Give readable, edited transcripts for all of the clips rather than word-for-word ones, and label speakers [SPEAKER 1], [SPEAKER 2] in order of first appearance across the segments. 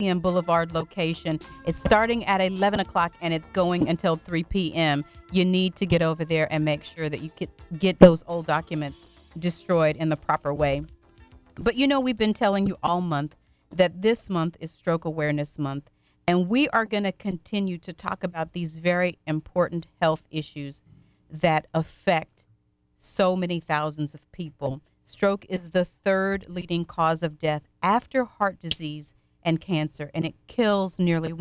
[SPEAKER 1] p.m. Boulevard location. It's starting at 11 o'clock and it's going until 3 p.m. You need to get over there and make sure that you get those old documents destroyed in the proper way. But we've been telling you all month that this month is Stroke Awareness Month, and we are going to continue to talk about these very important health issues that affect so many thousands of people. Stroke is the third leading cause of death after heart disease and cancer, and it kills nearly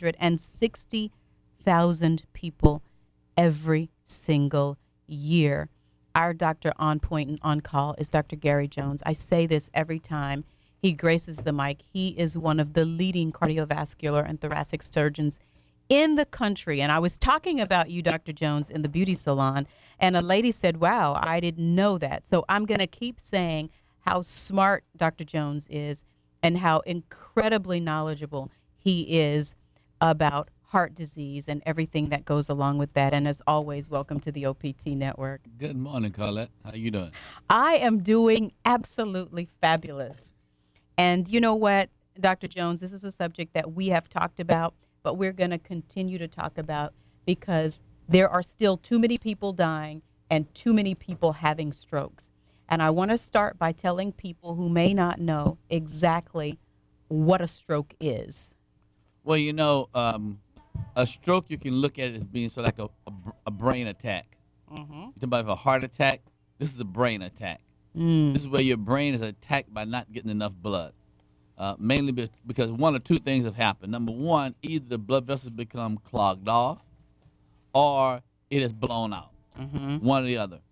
[SPEAKER 1] 160,000 people every single year. Our doctor on point and on call is Dr. Gary Jones. I say this every time he graces the mic. He is one of the leading cardiovascular and thoracic surgeons in the country. And I was talking about you, Dr. Jones, in the beauty salon, and a lady said, wow, I didn't know that. So I'm going to keep saying how smart Dr. Jones is and how incredibly knowledgeable he is about heart disease and everything that goes along with that. And as always, welcome to the OPT Network.
[SPEAKER 2] Good morning, Colette. How you doing?
[SPEAKER 1] I am doing absolutely fabulous. And you know what, Dr. Jones, this is a subject that we have talked about, but we're going to continue to talk about because there are still too many people dying and too many people having strokes. And I want to start by telling people who may not know exactly what a stroke is.
[SPEAKER 2] Well, a stroke you can look at it as being sort of like a brain attack.
[SPEAKER 1] Mm-hmm.
[SPEAKER 2] You talk about a heart attack. This is a brain attack. This is where your brain is attacked by not getting enough blood. Mainly because one or two things have happened. Number one, either the blood vessels become clogged off, or it is blown out.
[SPEAKER 1] Mm-hmm.
[SPEAKER 2] One or the other.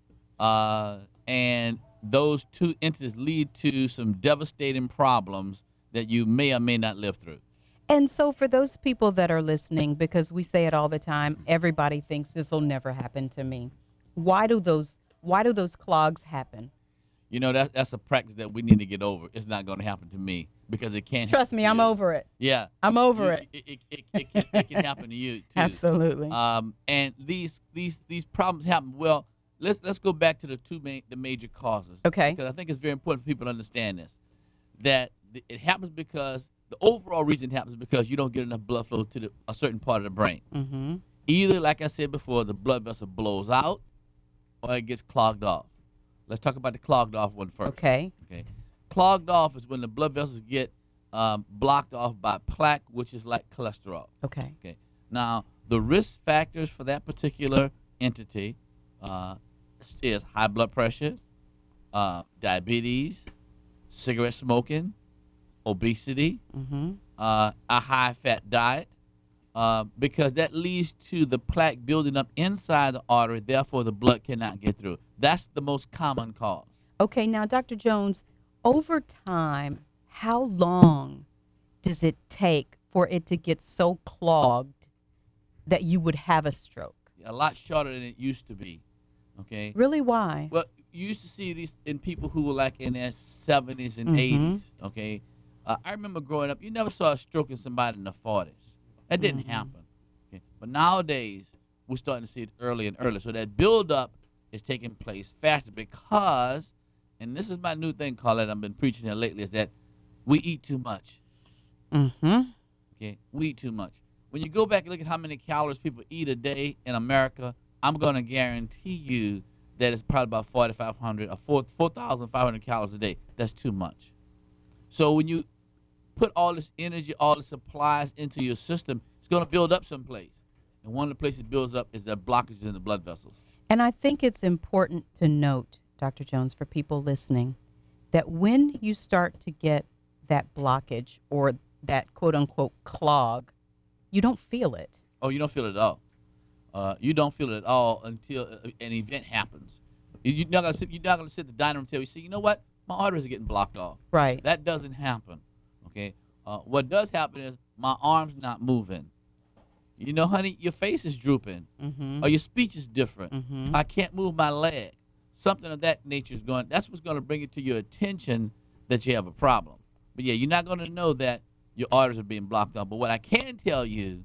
[SPEAKER 2] And those two entities lead to some devastating problems that you may or may not live through.
[SPEAKER 1] And so, for those people that are listening, because we say it all the time, everybody thinks this will never happen to me. Why do those clogs happen?
[SPEAKER 2] That's a practice that we need to get over. It's not going to happen to me because it can't happen
[SPEAKER 1] Trust me,
[SPEAKER 2] to
[SPEAKER 1] I'm
[SPEAKER 2] you.
[SPEAKER 1] over it.
[SPEAKER 2] Yeah,
[SPEAKER 1] I'm over it.
[SPEAKER 2] It can happen to you too.
[SPEAKER 1] Absolutely.
[SPEAKER 2] And these problems happen. Well, let's go back to the major causes.
[SPEAKER 1] Okay.
[SPEAKER 2] Because I think it's very important for people to understand this. That it happens because the overall reason it happens is because you don't get enough blood flow to a certain part of the brain.
[SPEAKER 1] Mm-hmm.
[SPEAKER 2] Either, like I said before, the blood vessel blows out, or it gets clogged off. Let's talk about the clogged off one first.
[SPEAKER 1] Okay.
[SPEAKER 2] Okay. Clogged off is when the blood vessels get blocked off by plaque, which is like cholesterol.
[SPEAKER 1] Okay.
[SPEAKER 2] Okay. Now, the risk factors for that particular entity is high blood pressure, diabetes, cigarette smoking, obesity,
[SPEAKER 1] Mm-hmm.
[SPEAKER 2] a high-fat diet, because that leads to the plaque building up inside the artery. Therefore, the blood cannot get through. That's the most common cause.
[SPEAKER 1] Okay. Now, Dr. Jones, over time, how long does it take for it to get so clogged that you would have a stroke?
[SPEAKER 2] A lot shorter than it used to be. Okay.
[SPEAKER 1] Really? Why?
[SPEAKER 2] Well, you used to see these in people who were like in their 70s and
[SPEAKER 1] Mm-hmm.
[SPEAKER 2] 80s. Okay. I remember growing up, you never saw a stroke in somebody in the 40s. That didn't
[SPEAKER 1] Mm-hmm.
[SPEAKER 2] happen. Okay. But nowadays, we're starting to see it early and early. So that buildup is taking place faster because, and this is my new thing, Colette, I've been preaching here lately, is that we eat too much.
[SPEAKER 1] Mm-hmm.
[SPEAKER 2] Okay. We eat too much. When you go back and look at how many calories people eat a day in America, I'm going to guarantee you that it's probably about 4,500 or 4,500 calories a day. That's too much. So when you put all this energy, all the supplies into your system, it's going to build up someplace. And one of the places it builds up is the blockages in the blood vessels.
[SPEAKER 1] And I think it's important to note, Dr. Jones, for people listening, that when you start to get that blockage or that quote unquote clog, you don't feel it.
[SPEAKER 2] Oh, you don't feel it at all. You don't feel it at all until an event happens. You're not gonna sit at the dining room table. You say, you know what? My arteries are getting blocked off.
[SPEAKER 1] Right.
[SPEAKER 2] That doesn't happen. Okay. What does happen is my arm's not moving. You know, honey, your face is drooping,
[SPEAKER 1] Mm-hmm.
[SPEAKER 2] or your speech is different.
[SPEAKER 1] Mm-hmm.
[SPEAKER 2] I can't move my leg. Something of that nature is going. That's what's going to bring it to your attention that you have a problem. But yeah, you're not going to know that your arteries are being blocked off. But what I can tell you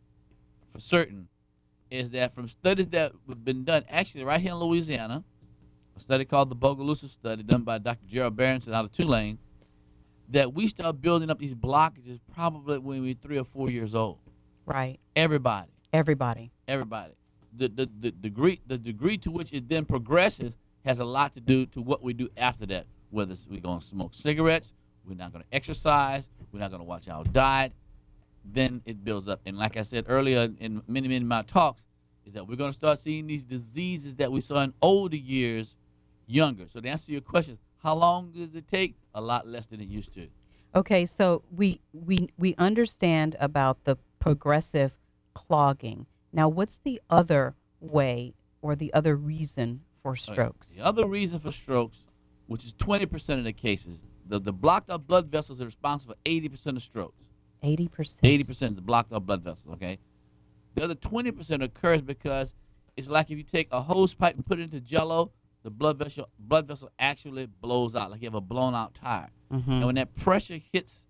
[SPEAKER 2] for certain is that from studies that have been done, actually right here in Louisiana, a study called the Bogalusa study done by Dr. Gerald Berenson out of Tulane, that we start building up these blockages probably when we're 3 or 4 years old.
[SPEAKER 1] Right.
[SPEAKER 2] Everybody.
[SPEAKER 1] Everybody.
[SPEAKER 2] Everybody. The degree to which it then progresses has a lot to do to what we do after that. Whether we're going to smoke cigarettes, we're not going to exercise, we're not going to watch our diet, then it builds up. And like I said earlier in many of my talks, is that we're going to start seeing these diseases that we saw in older years younger. So to answer your question, how long does it take? A lot less than it used to.
[SPEAKER 1] Okay, so we understand about the progressive clogging. Now, what's the other way or the other reason for strokes?
[SPEAKER 2] The other reason for strokes, which is 20% of the cases, the blocked up blood vessels are responsible for 80% of strokes.
[SPEAKER 1] 80%.
[SPEAKER 2] 80% is the blocked up blood vessels, okay? The other 20% occurs because it's like if you take a hose pipe and put it into Jello, the blood vessel actually blows out, like you have a blown out tire. And when that pressure hits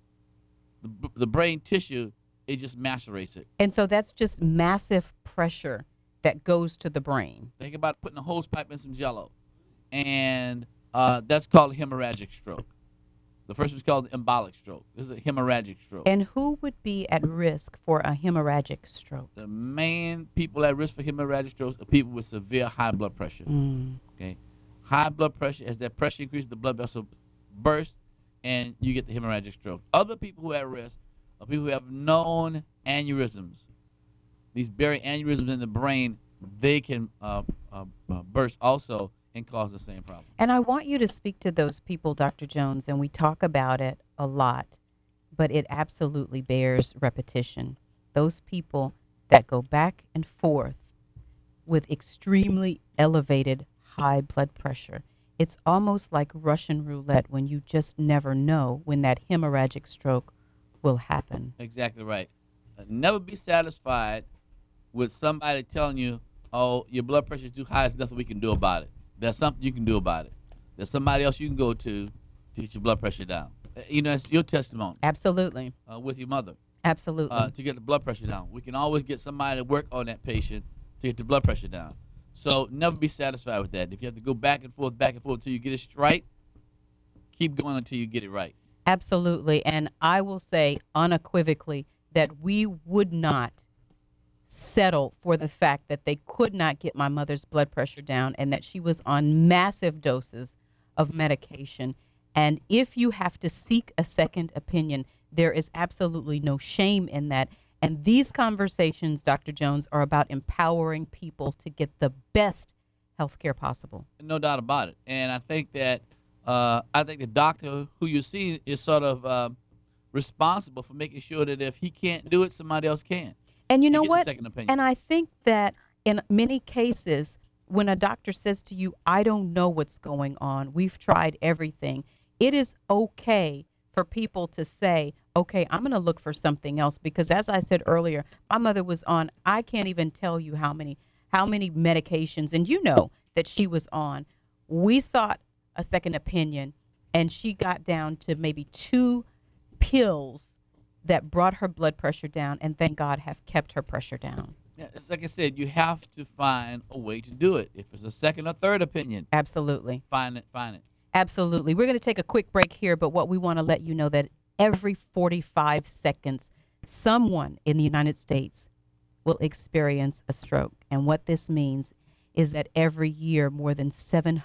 [SPEAKER 2] the brain tissue, it just macerates it.
[SPEAKER 1] And so that's just massive pressure that goes to the brain.
[SPEAKER 2] Think about putting a hose pipe in some Jello, and that's called a hemorrhagic stroke. The first one's called embolic stroke. This is a hemorrhagic stroke.
[SPEAKER 1] And who would be at risk for a hemorrhagic stroke?
[SPEAKER 2] The main people at risk for hemorrhagic strokes are people with severe high blood pressure. Okay, high blood pressure, as that pressure increases, the blood vessel bursts, and you get the hemorrhagic stroke. Other people who are at risk are people who have known aneurysms. These buried aneurysms in the brain, they can burst also and cause the same problem.
[SPEAKER 1] And I want you to speak to those people, Dr. Jones, and we talk about it a lot, but it absolutely bears repetition. Those people that go back and forth with extremely elevated high blood pressure. It's almost like Russian roulette when you just never know when that hemorrhagic stroke will happen.
[SPEAKER 2] Exactly right. Never be satisfied with somebody telling you, oh, your blood pressure is too high, there's nothing we can do about it. There's something you can do about it. There's somebody else you can go to get your blood pressure down. It's your testimony.
[SPEAKER 1] Absolutely.
[SPEAKER 2] With your mother.
[SPEAKER 1] Absolutely.
[SPEAKER 2] To get the blood pressure down. We can always get somebody to work on that patient to get the blood pressure down. So never be satisfied with that. If you have to go back and forth until you get it right, keep going until you get it right.
[SPEAKER 1] Absolutely. And I will say unequivocally that we would not settle for the fact that they could not get my mother's blood pressure down and that she was on massive doses of medication. And if you have to seek a second opinion, there is absolutely no shame in that. And these conversations, Dr. Jones, are about empowering people to get the best health care possible.
[SPEAKER 2] No doubt about it. And I think that the doctor who you see is sort of responsible for making sure that if he can't do it, somebody else can.
[SPEAKER 1] And you know what?
[SPEAKER 2] Second opinion.
[SPEAKER 1] And I think that in many cases, when a doctor says to you, I don't know what's going on, we've tried everything, it is okay for people to say, okay, I'm going to look for something else. Because as I said earlier, my mother was on, I can't even tell you how many medications, and you know that she was on. We sought a second opinion, and she got down to maybe 2 pills that brought her blood pressure down, and thank God have kept her pressure down.
[SPEAKER 2] Yeah, it's like I said, you have to find a way to do it. If it's a second or third opinion,
[SPEAKER 1] Absolutely.
[SPEAKER 2] Find it.
[SPEAKER 1] Absolutely. We're going to take a quick break here, but what we want to let you know that every 45 seconds, someone in the United States will experience a stroke. And what this means is that every year, more than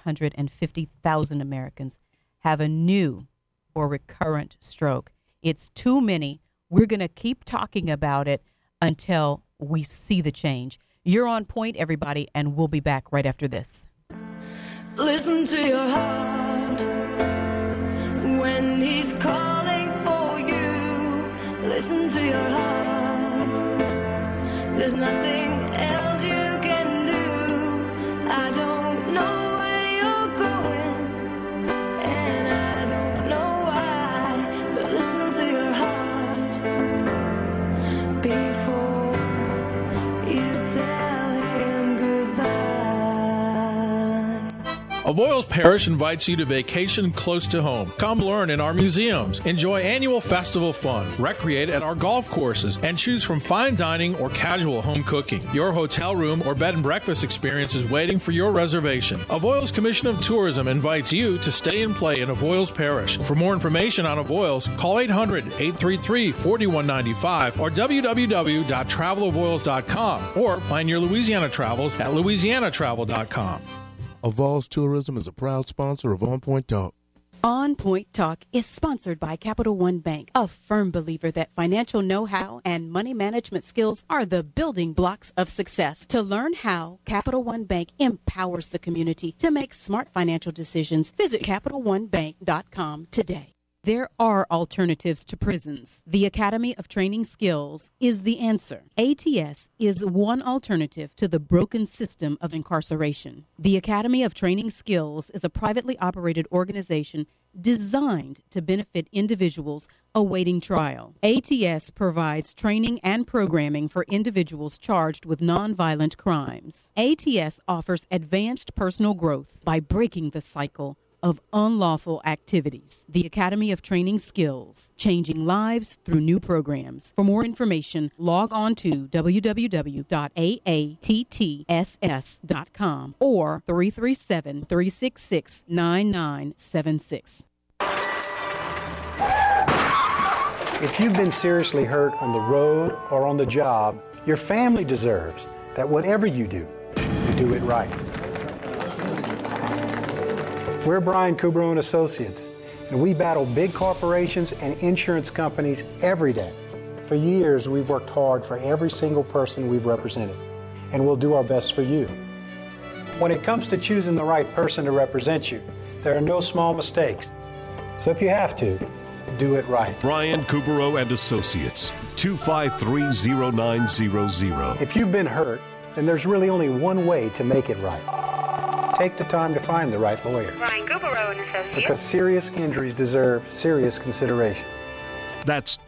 [SPEAKER 1] 750,000 Americans have a new or recurrent stroke. It's too many. We're going to keep talking about it until we see the change. You're on point, everybody, and we'll be back right after this.
[SPEAKER 3] Listen to your heart when he's calling for you. Listen to your heart. There's nothing else you can do. I don't know where you're going, and I don't know why, but listen to your heart before you tell him goodbye.
[SPEAKER 4] Avoyles Parish invites you to vacation close to home. Come learn in our museums, enjoy annual festival fun, recreate at our golf courses, and choose from fine dining or casual home cooking. Your hotel room or bed and breakfast experience is waiting for your reservation. Avoyles Commission of Tourism invites you to stay and play in Avoyles Parish. For more information on Avoyles, call 800-833-4195 or www.travelavoyles.com or plan your Louisiana travels at louisianatravel.com.
[SPEAKER 5] Avoyles Tourism is a proud sponsor of On Point Talk.
[SPEAKER 1] On Point Talk is sponsored by Capital One Bank, a firm believer that financial know-how and money management skills are the building blocks of success. To learn how Capital One Bank empowers the community to make smart financial decisions, visit CapitalOneBank.com today. There are alternatives to prisons. The Academy of Training Skills is the answer. ATS is one alternative to the broken system of incarceration. The Academy of Training Skills is a privately operated organization designed to benefit individuals awaiting trial. ATS provides training and programming for individuals charged with nonviolent crimes. ATS offers advanced personal growth by breaking the cycle of unlawful activities. The Academy of Training Skills, changing lives through new programs. For more information, log on to www.aatts.com or 337-366-9976.
[SPEAKER 6] If you've been seriously hurt on the road or on the job, your family deserves that whatever you do it right. We're Brian Kubrow and Associates, and we battle big corporations and insurance companies every day. For years, we've worked hard for every single person we've represented, and we'll do our best for you. When it comes to choosing the right person to represent you, there are no small mistakes. So if you have to, do it right.
[SPEAKER 7] Brian Kubrow and Associates, 253-0900.
[SPEAKER 6] If you've been hurt, then there's really only one way to make it right. Take the time to find the right lawyer.
[SPEAKER 8] Brian Kubrow and Associates.
[SPEAKER 6] Because serious injuries deserve serious consideration.
[SPEAKER 7] That's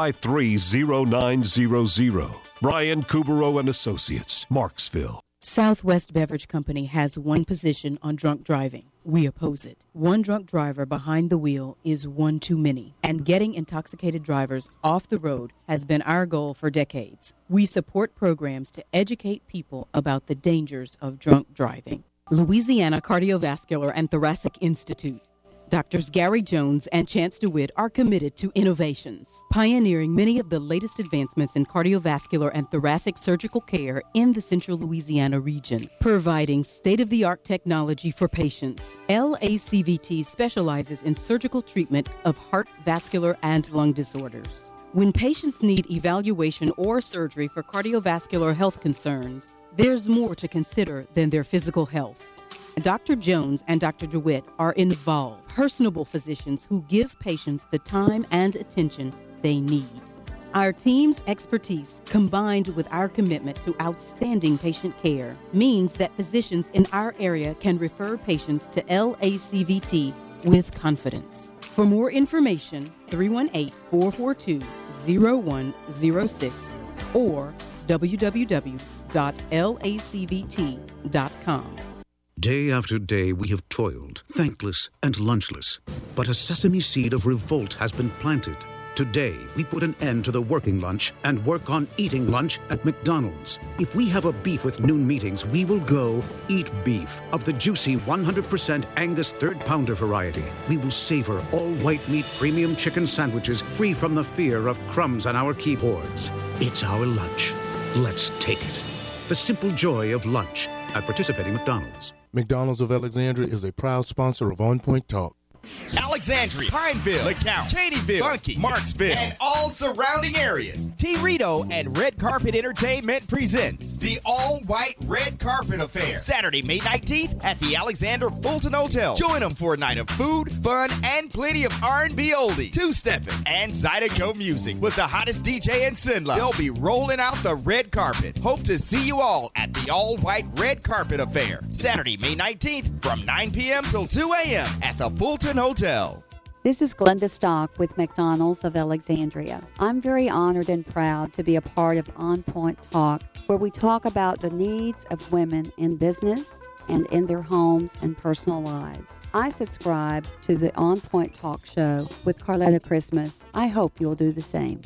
[SPEAKER 7] 253-0900. Brian Kubrow and Associates, Marksville.
[SPEAKER 1] Southwest Beverage Company has one position on drunk driving. We oppose it. One drunk driver behind the wheel is one too many, and getting intoxicated drivers off the road has been our goal for decades. We support programs to educate people about the dangers of drunk driving. Louisiana Cardiovascular and Thoracic Institute. Doctors Gary Jones and Chance DeWitt are committed to innovations, pioneering many of the latest advancements in cardiovascular and thoracic surgical care in the central Louisiana region, providing state-of-the-art technology for patients. LACVT specializes in surgical treatment of heart, vascular, and lung disorders. When patients need evaluation or surgery for cardiovascular health concerns, there's more to consider than their physical health. Dr. Jones and Dr. DeWitt are involved, personable physicians who give patients the time and attention they need. Our team's expertise, combined with our commitment to outstanding patient care, means that physicians in our area can refer patients to LACVT with confidence. For more information, 318-442-0106 or www.lacvt.com.
[SPEAKER 9] Day after day we have toiled, thankless and lunchless. But a sesame seed of revolt has been planted. Today, we put an end to the working lunch and work on eating lunch at McDonald's. If we have a beef with noon meetings, we will go eat beef of the juicy 100% Angus third pounder variety. We will savor all white meat premium chicken sandwiches free from the fear of crumbs on our keyboards. It's our lunch. Let's take it. The simple joy of lunch at participating McDonald's.
[SPEAKER 5] McDonald's of Alexandria is a proud sponsor of On Point Talk.
[SPEAKER 10] Alexandria, Pineville, LeCount, Cheneyville, Bunkie, Marksville, and all surrounding areas. T. Rito and Red Carpet Entertainment presents the all-white Red Carpet Affair. Saturday, May 19th at the Alexander Fulton Hotel. Join them for a night of food, fun, and plenty of R&B oldies, two-stepping, and Zydeco music with the hottest DJ in Sinla. They'll be rolling out the red carpet. Hope to see you all at the all-white Red Carpet Affair. Saturday, May 19th from 9 p.m. till 2 a.m. at the Fulton Hotel.
[SPEAKER 8] This is Glenda Stock with McDonald's of Alexandria. I'm very honored and proud to be a part of On Point Talk, where we talk about the needs of women in business and in their homes and personal lives. I subscribe to the On Point Talk show with Carletta Christmas. I hope you'll do the same.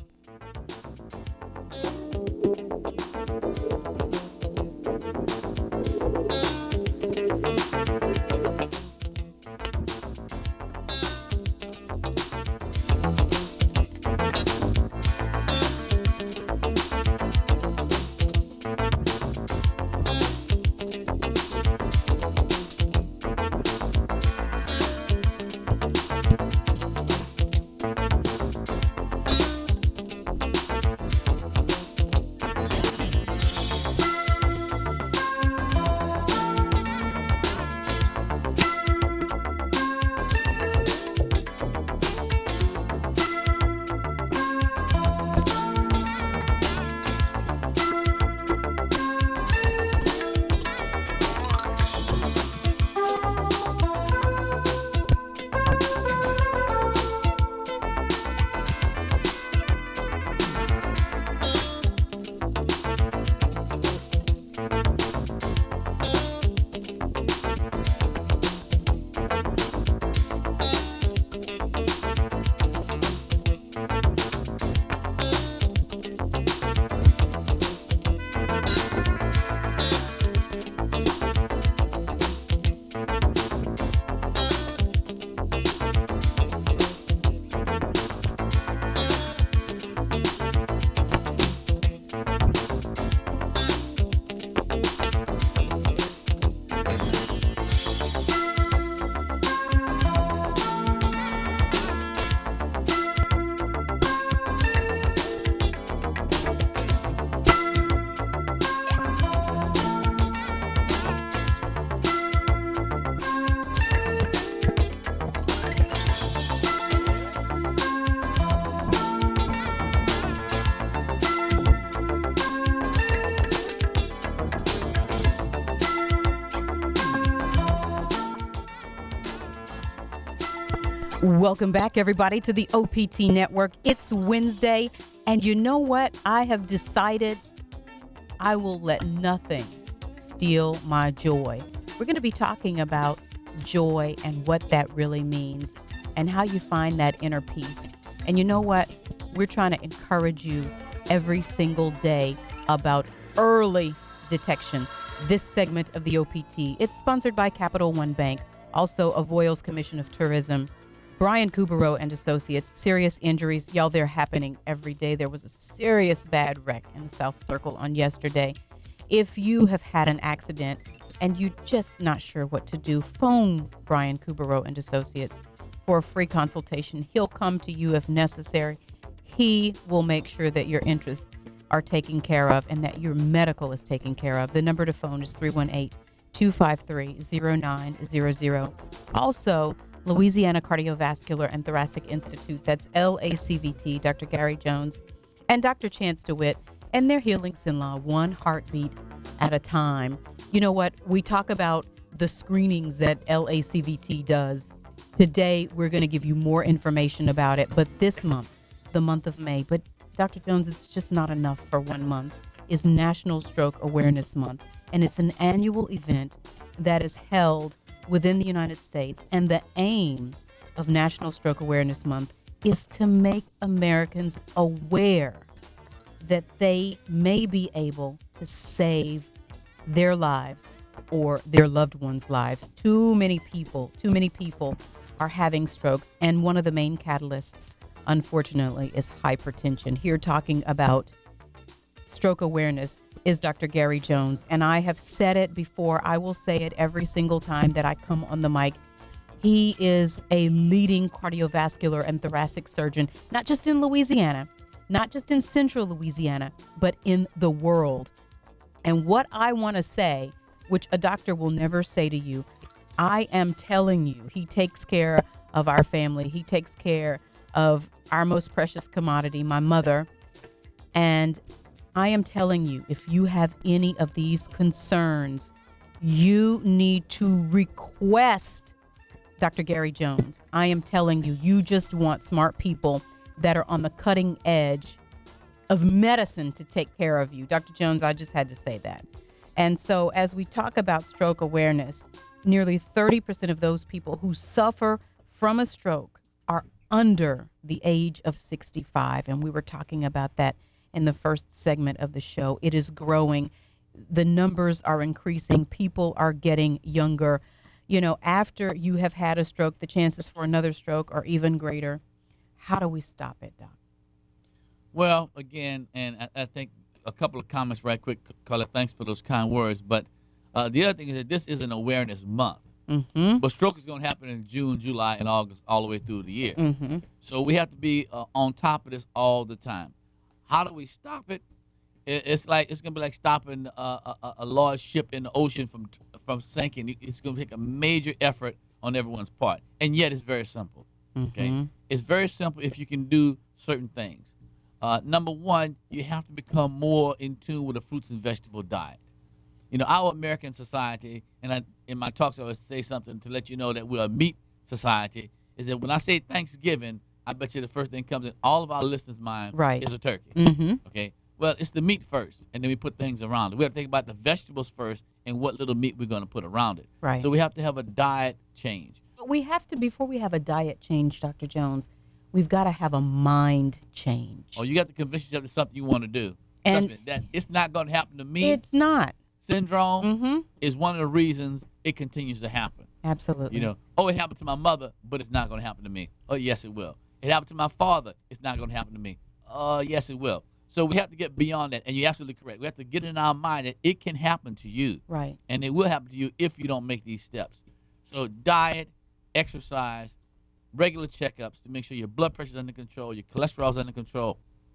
[SPEAKER 1] Welcome back, everybody, to the OPT Network. It's Wednesday, and you know what? I have decided I will let nothing steal my joy. We're going to be talking about joy and what that really means and how you find that inner peace. And you know what? We're trying to encourage you every single day about early detection. This segment of the OPT, it's sponsored by Capital One Bank, also Avoyelles Commission of Tourism, Brian Coubereau and Associates. Serious injuries, y'all, they're happening every day. There was a serious bad wreck in the South Circle on yesterday. If you have had an accident and you're just not sure what to do, phone Brian Coubereau and Associates for a free consultation. He'll come to you if necessary. He will make sure that your interests are taken care of and that your medical is taken care of. The number to phone is 318-253-0900. Also, Louisiana Cardiovascular and Thoracic Institute, that's LACVT, Dr. Gary Jones and Dr. Chance DeWitt, and their Healing Sinlaw, one heartbeat at a time. You know what? We talk about the screenings that LACVT does. Today, we're going to give you more information about it, but this month, the month of May, but Dr. Jones, it's just not enough for 1 month, is National Stroke Awareness Month, and it's an annual event that is held within the United States, and the aim of National Stroke Awareness Month is to make Americans aware that they may be able to save their lives or their loved ones' lives. Too many people are having strokes, and one of the main catalysts, unfortunately, is hypertension. Here talking about stroke awareness is Dr. Gary Jones, and I have said it before. I will say it every single time that I come on the mic. He is a leading cardiovascular and thoracic surgeon, not just in Louisiana, not just in central Louisiana, but in the world. And what I want to say, which a doctor will never say to you, I am telling you, he takes care of our family. He takes care of our most precious commodity, my mother. And I am telling you, if you have any of these concerns, you need to request Dr. Gary Jones. I am telling you, you just want smart people that are on the cutting edge of medicine to take care of you. Dr. Jones, I just had to say that. And so as we talk about stroke awareness, nearly 30% of those people who suffer from a stroke are under the age of 65. And we were talking about that in the first segment of the show. It is growing. The numbers are increasing. People are getting younger. You know, after you have had a stroke, the chances for another stroke are even greater. How do we stop it, Doc?
[SPEAKER 2] Well, again, and I think a couple of comments right quick, Carla. Thanks for those kind words. But the other thing is that this is an awareness month.
[SPEAKER 1] Mm-hmm.
[SPEAKER 2] But stroke is going to happen in June, July, and August, all the way through the year.
[SPEAKER 1] Mm-hmm.
[SPEAKER 2] So we have to be on top of this all the time. How do we stop it? It's going to be like stopping a large ship in the ocean from sinking. It's going to take a major effort on everyone's part, and yet it's very simple. Okay,
[SPEAKER 1] Mm-hmm.
[SPEAKER 2] it's very simple if you can do certain things. Number one, you have to become more in tune with a fruits and vegetable diet. You know, our American society, and in my talks I always say something to let you know that we're a meat society, is that when I say Thanksgiving, I bet you the first thing comes in all of our listeners' mind
[SPEAKER 1] Right.
[SPEAKER 2] is a turkey.
[SPEAKER 1] Mm-hmm.
[SPEAKER 2] Okay, well, it's the meat first, and then we put things around it. We have to think about the vegetables first and what little meat we're going to put around it.
[SPEAKER 1] Right.
[SPEAKER 2] So we have to have a diet change.
[SPEAKER 1] But we have to, before we have a diet change, Dr. Jones, we've got to have a mind change.
[SPEAKER 2] Or you got to convince yourself it's something you want to do.
[SPEAKER 1] And
[SPEAKER 2] Trust me, that it's not going to happen to me.
[SPEAKER 1] it's not.
[SPEAKER 2] Syndrome
[SPEAKER 1] Mm-hmm.
[SPEAKER 2] is one of the reasons it continues to happen.
[SPEAKER 1] Absolutely.
[SPEAKER 2] You know, oh, it happened to my mother, but it's not going to happen to me. Oh, yes, it will. It happened to my father. It's not going to happen to me. Oh, yes, it will. So we have to get beyond that, and you're absolutely correct. We have to get in our mind that it can happen to you,
[SPEAKER 1] Right.
[SPEAKER 2] and it will happen to you if you don't make these steps. So diet, exercise, regular checkups to make sure your blood pressure is under control, your cholesterol is under control,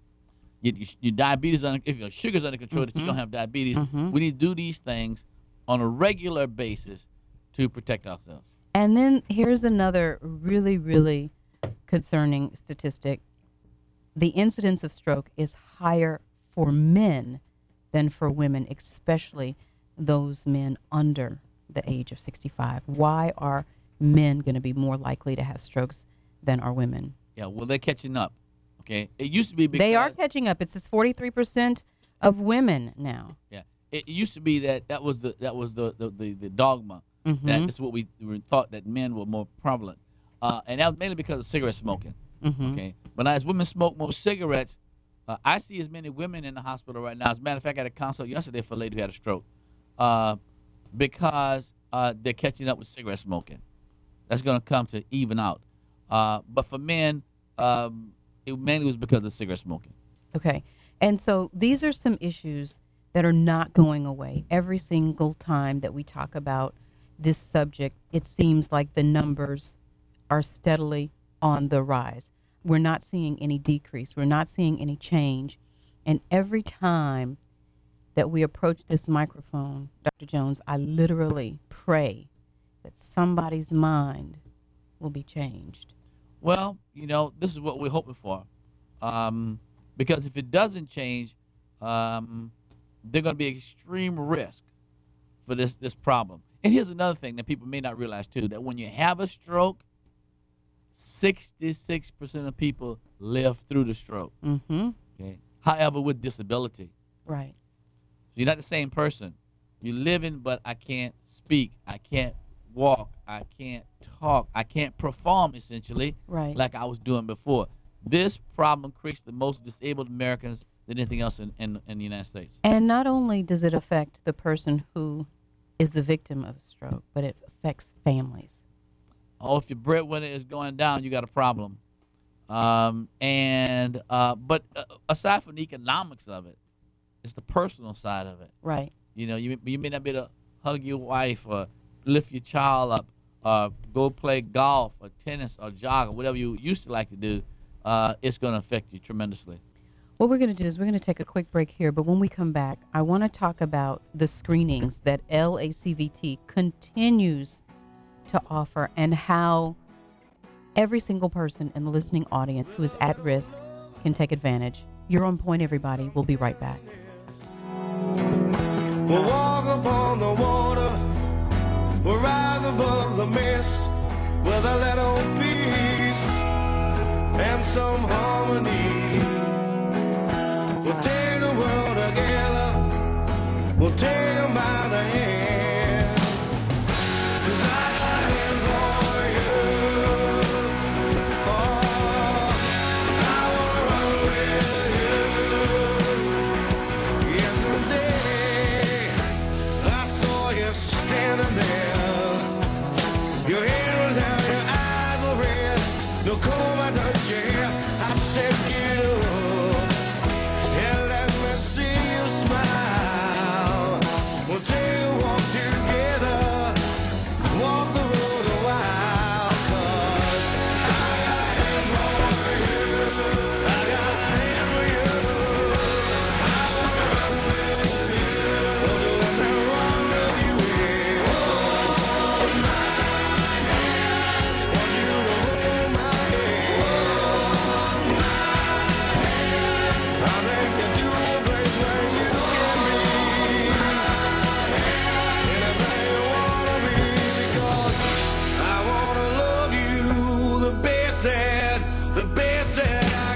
[SPEAKER 2] your diabetes if your sugar's under control, that you don't have diabetes.
[SPEAKER 1] Mhm.
[SPEAKER 2] We need to do these things on a regular basis to protect ourselves.
[SPEAKER 1] And then here's another really, really concerning statistic. The incidence of stroke is higher for men than for women, especially those men under the age of 65. Why are men going to be more likely to have strokes than are women?
[SPEAKER 2] Yeah, well, they're catching up. Okay, it used to be because
[SPEAKER 1] They are catching up. It's 43% of women now.
[SPEAKER 2] Yeah, it used to be that was the dogma.
[SPEAKER 1] Mhm.
[SPEAKER 2] That is what we were thought, that men were more prevalent, and that was mainly because of cigarette smoking.
[SPEAKER 1] Mhm.
[SPEAKER 2] Okay, but as women smoke more cigarettes, I see as many women in the hospital right now. As a matter of fact, I had a consult yesterday for a lady who had a stroke, because they're catching up with cigarette smoking. That's going to come to even out. But for men, it mainly was because of cigarette smoking.
[SPEAKER 1] Okay. And so these are some issues that are not going away. Every single time that we talk about this subject, it seems like the numbers are steadily on the rise. We're not seeing any decrease. We're not seeing any change. And every time that we approach this microphone, Dr. Jones, I literally pray that somebody's mind will be changed.
[SPEAKER 2] Well, you know, this is what we're hoping for, because if it doesn't change, there's going to be extreme risk for this problem. And here's another thing that people may not realize too: that when you have a stroke, 66% of people live through the stroke.
[SPEAKER 1] Mm-hmm.
[SPEAKER 2] Okay. However, with disability,
[SPEAKER 1] Right.
[SPEAKER 2] so you're not the same person. You're living, but I can't speak. I can't walk. I can't talk. I can't perform, essentially,
[SPEAKER 1] Right.
[SPEAKER 2] like I was doing before. This problem creates the most disabled Americans than anything else in the United States.
[SPEAKER 1] And not only does it affect the person who is the victim of a stroke, but it affects families.
[SPEAKER 2] Oh, if your breadwinner is going down, you got a problem. But aside from the economics of it, it's the personal side of it.
[SPEAKER 1] Right.
[SPEAKER 2] You know, you may not be able to hug your wife or lift your child up or go play golf or tennis or jog or whatever you used to like to do. It's going to affect you tremendously.
[SPEAKER 1] What we're going to do is we're going to take a quick break here, but when we come back, I want to talk about the screenings that LACVT continues to offer and how every single person in the listening audience who is at risk can take advantage. You're on point, everybody. We'll be right back.
[SPEAKER 11] We'll walk upon the water, we'll rise above the mist. with a little peace and some harmony. We'll take the world together, we'll take them by the hand, 'cause I got him for you. Oh, I wanna run with you. Yesterday I saw you standing there, your head was down, your eyes were red, no comb I touched your hair. I said get up and let me see you smile. We'll take a walk together, walk the road a while, 'cause I got him for you, I got him for you. I wanna run with you, won't you let me run with you? Hold my hand, want you to hold my hand. I'll take you to a place where you can be anything you wanna be, because I wanna love you the best that I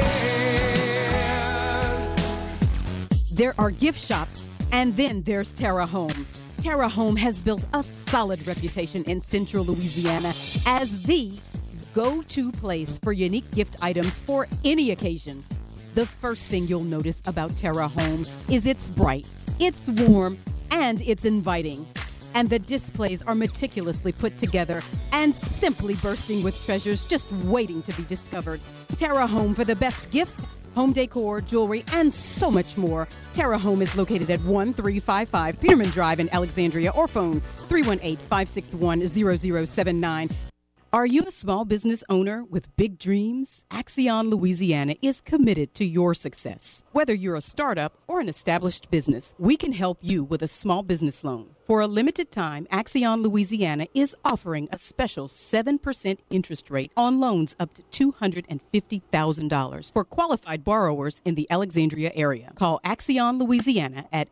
[SPEAKER 11] can.
[SPEAKER 12] There are gift shops, and then there's Terra Home. Terra Home has built a solid reputation in Central Louisiana as the go-to place for unique gift items for any occasion. The first thing you'll notice about Terra Home is it's bright, it's warm, and it's inviting. And the displays are meticulously put together and simply bursting with treasures just waiting to be discovered. Terra Home for the best gifts, home decor, jewelry, and so much more. Terra Home is located at 1355 Peterman Drive in Alexandria, or phone 318-561-0079. Are you a small business owner with big dreams? Axion Louisiana is committed to your success. Whether you're a startup or an established business, we can help you with a small business loan. For a limited time, Axion Louisiana is offering a special 7% interest rate on loans up to $250,000 for qualified borrowers in the Alexandria area. Call Axion Louisiana at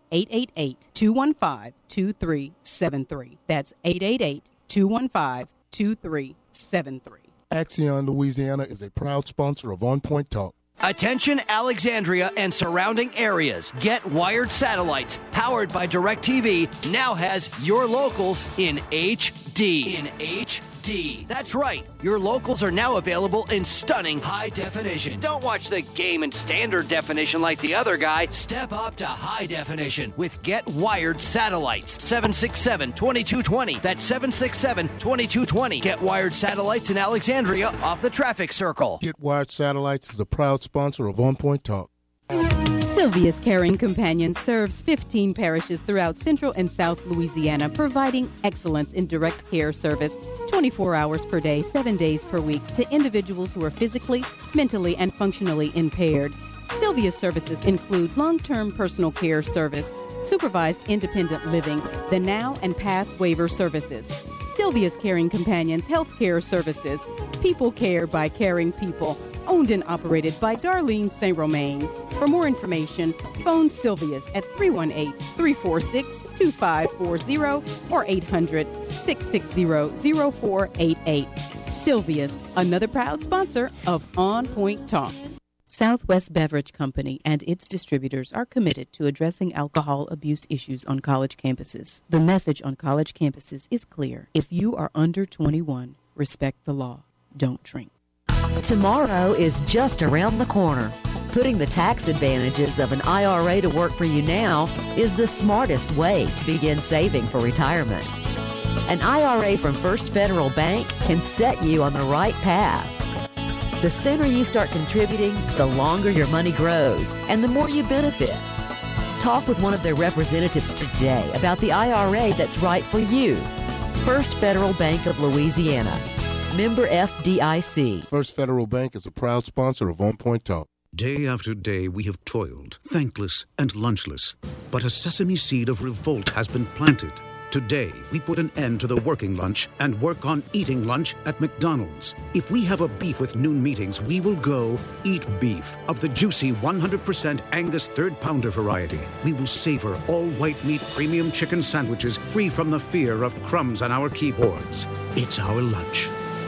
[SPEAKER 12] 888-215-2373. That's 888-215-2373.
[SPEAKER 5] Axion Louisiana is a proud sponsor of On Point Talk.
[SPEAKER 13] Attention Alexandria and surrounding areas. Get Wired Satellites, powered by DirecTV, now has your locals in HD. That's right. Your locals are now available in stunning high definition. Don't watch the game in standard definition like the other guy. Step up to high definition with Get Wired Satellites. 767-2220. That's 767-2220. Get Wired Satellites in Alexandria off the traffic circle.
[SPEAKER 5] Get Wired Satellites is a proud sponsor of On Point Talk.
[SPEAKER 12] Sylvia's Caring Companion serves 15 parishes throughout Central and South Louisiana, providing excellence in direct care service 24 hours per day, 7 days per week to individuals who are physically, mentally, and functionally impaired. Sylvia's services include long-term personal care service, supervised independent living, the now and past waiver services. Sylvia's Caring Companions Healthcare Services, people care by caring people, owned and operated by Darlene St. Romain. For more information, phone Sylvia's at 318-346-2540 or 800-660-0488. Sylvia's, another proud sponsor of On Point Talk.
[SPEAKER 1] Southwest Beverage Company and its distributors are committed to addressing alcohol abuse issues on college campuses. The message on college campuses is clear. If you are under 21, respect the law. Don't drink.
[SPEAKER 14] Tomorrow is just around the corner. Putting the tax advantages of an IRA to work for you now is the smartest way to begin saving for retirement. An IRA from First Federal Bank can set you on the right path. The sooner you start contributing, the longer your money grows and the more you benefit. Talk with one of their representatives today about the IRA that's right for you. First Federal Bank of Louisiana. Member FDIC.
[SPEAKER 5] First Federal Bank is a proud sponsor of On Point Talk.
[SPEAKER 9] Day after day we have toiled, thankless and lunchless. But a sesame seed of revolt has been planted. Today, we put an end to the working lunch and work on eating lunch at McDonald's. If we have a beef with noon meetings, we will go eat beef of the juicy 100% Angus third pounder variety. We will savor all white meat premium chicken sandwiches free from the fear of crumbs on our keyboards. It's our lunch.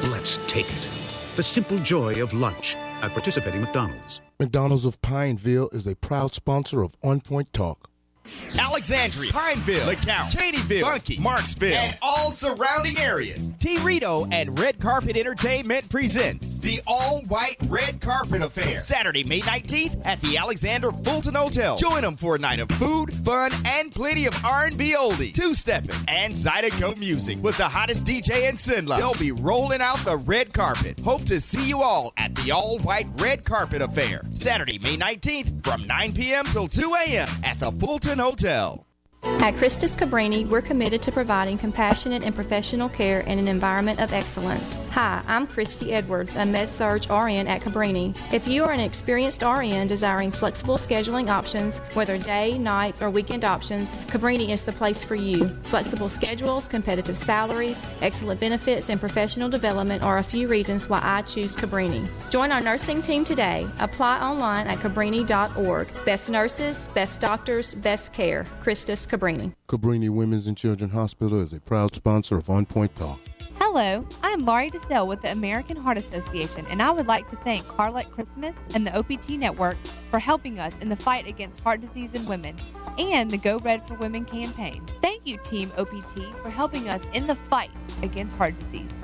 [SPEAKER 9] Let's take it. The simple joy of lunch at participating McDonald's.
[SPEAKER 5] McDonald's of Pineville is a proud sponsor of On Point Talk.
[SPEAKER 10] Alexandria, Pineville, McCown, Cheneyville, Bunkie, Marksville, and all surrounding areas. T. Rito and Red Carpet Entertainment presents the all-white Red Carpet Affair. Saturday, May 19th at the Alexander Fulton Hotel. Join them for a night of food, fun, and plenty of R&B oldies, two-stepping, and Zydeco music with the hottest DJ in Sinla. They'll be rolling out the red carpet. Hope to see you all at the all-white Red Carpet Affair. Saturday, May 19th from 9 p.m. till 2 a.m. at the Fulton Hotel.
[SPEAKER 15] At Christus Cabrini, we're committed to providing compassionate and professional care in an environment of excellence. Hi, I'm Christy Edwards, a Med-Surg RN at Cabrini. If you are an experienced RN desiring flexible scheduling options, whether day, nights, or weekend options, Cabrini is the place for you. Flexible schedules, competitive salaries, excellent benefits, and professional development are a few reasons why I choose Cabrini. Join our nursing team today. Apply online at cabrini.org. Best nurses, best doctors, best care. Christus Cabrini.
[SPEAKER 5] Cabrini Women's and Children's Hospital is a proud sponsor of On Point Talk.
[SPEAKER 16] Hello, I'm Laurie DeSalle with the American Heart Association, and I would like to thank Carlette Christmas and the OPT Network for helping us in the fight against heart disease in women and the Go Red for Women campaign. Thank you, Team OPT, for helping us in the fight against heart disease.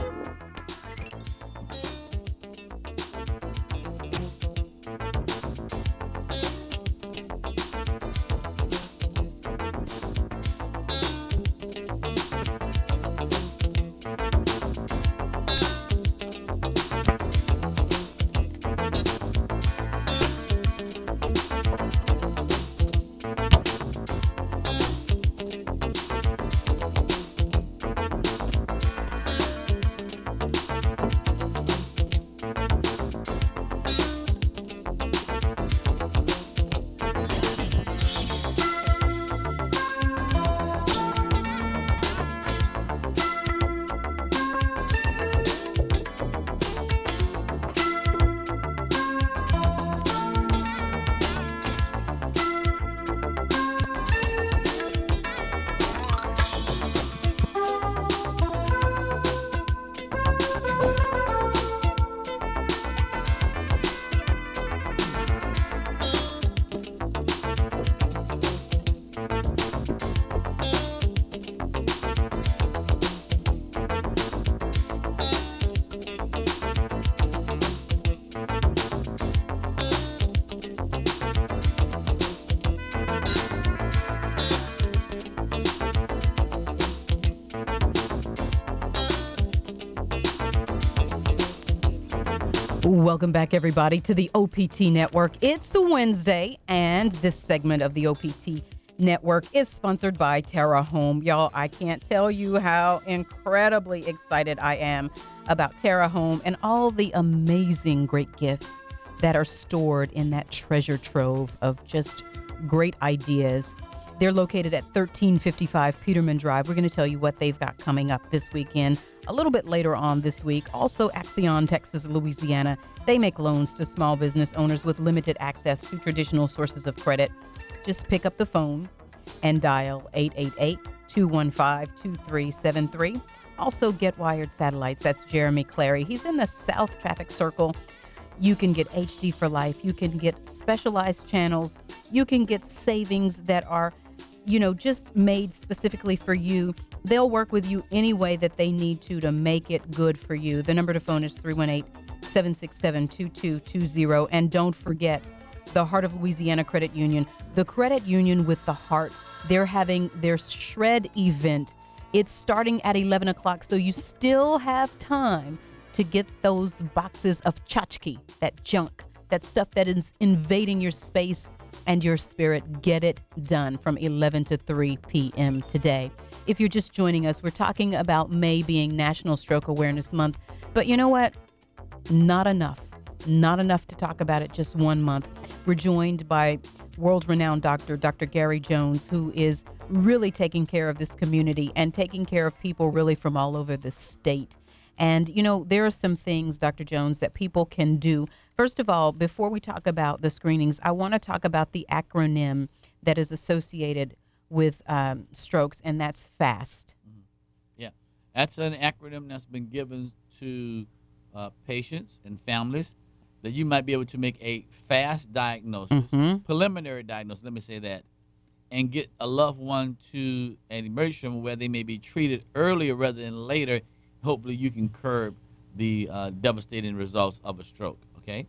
[SPEAKER 1] Welcome back, everybody, to the OPT Network. It's the Wednesday, and this segment of the OPT Network is sponsored by Terra Home. Y'all, I can't tell you how incredibly excited I am about Terra Home and all the amazing great gifts that are stored in that treasure trove of just great ideas. They're located at 1355 Peterman Drive. We're going to tell you what they've got coming up this weekend a little bit later on this week. Also, Axion, Texas, Louisiana. They make loans to small business owners with limited access to traditional sources of credit. Just pick up the phone and dial 888-215-2373. Also, Get Wired Satellites. That's Jeremy Clary. He's in the South Traffic Circle. You can get HD for life. You can get specialized channels. You can get savings that are, just made specifically for you. They'll work with you any way that they need to make it good for you. The number to phone is 318-767-2220. And don't forget, the Heart of Louisiana Credit Union, the credit union with the heart. They're having their Shred event. It's starting at 11 o'clock, so you still have time to get those boxes of tchotchke, that junk, that stuff that is invading your space and your spirit. Get it done from 11 to 3 p.m. today. If you're just joining us, we're talking about May being National Stroke Awareness Month. But you know what? Not enough. Not enough to talk about it just 1 month. We're joined by world-renowned doctor, Dr. Gary Jones, who is really taking care of this community and taking care of people really from all over the state. And, there are some things, Dr. Jones, that people can do. First of all, before we talk about the screenings, I want to talk about the acronym that is associated with strokes, and that's FAST.
[SPEAKER 2] Yeah, that's an acronym that's been given to patients and families that you might be able to make a fast diagnosis, preliminary diagnosis, let me say that, and get a loved one to an emergency room where they may be treated earlier rather than later. Hopefully you can curb the devastating results of a stroke, okay?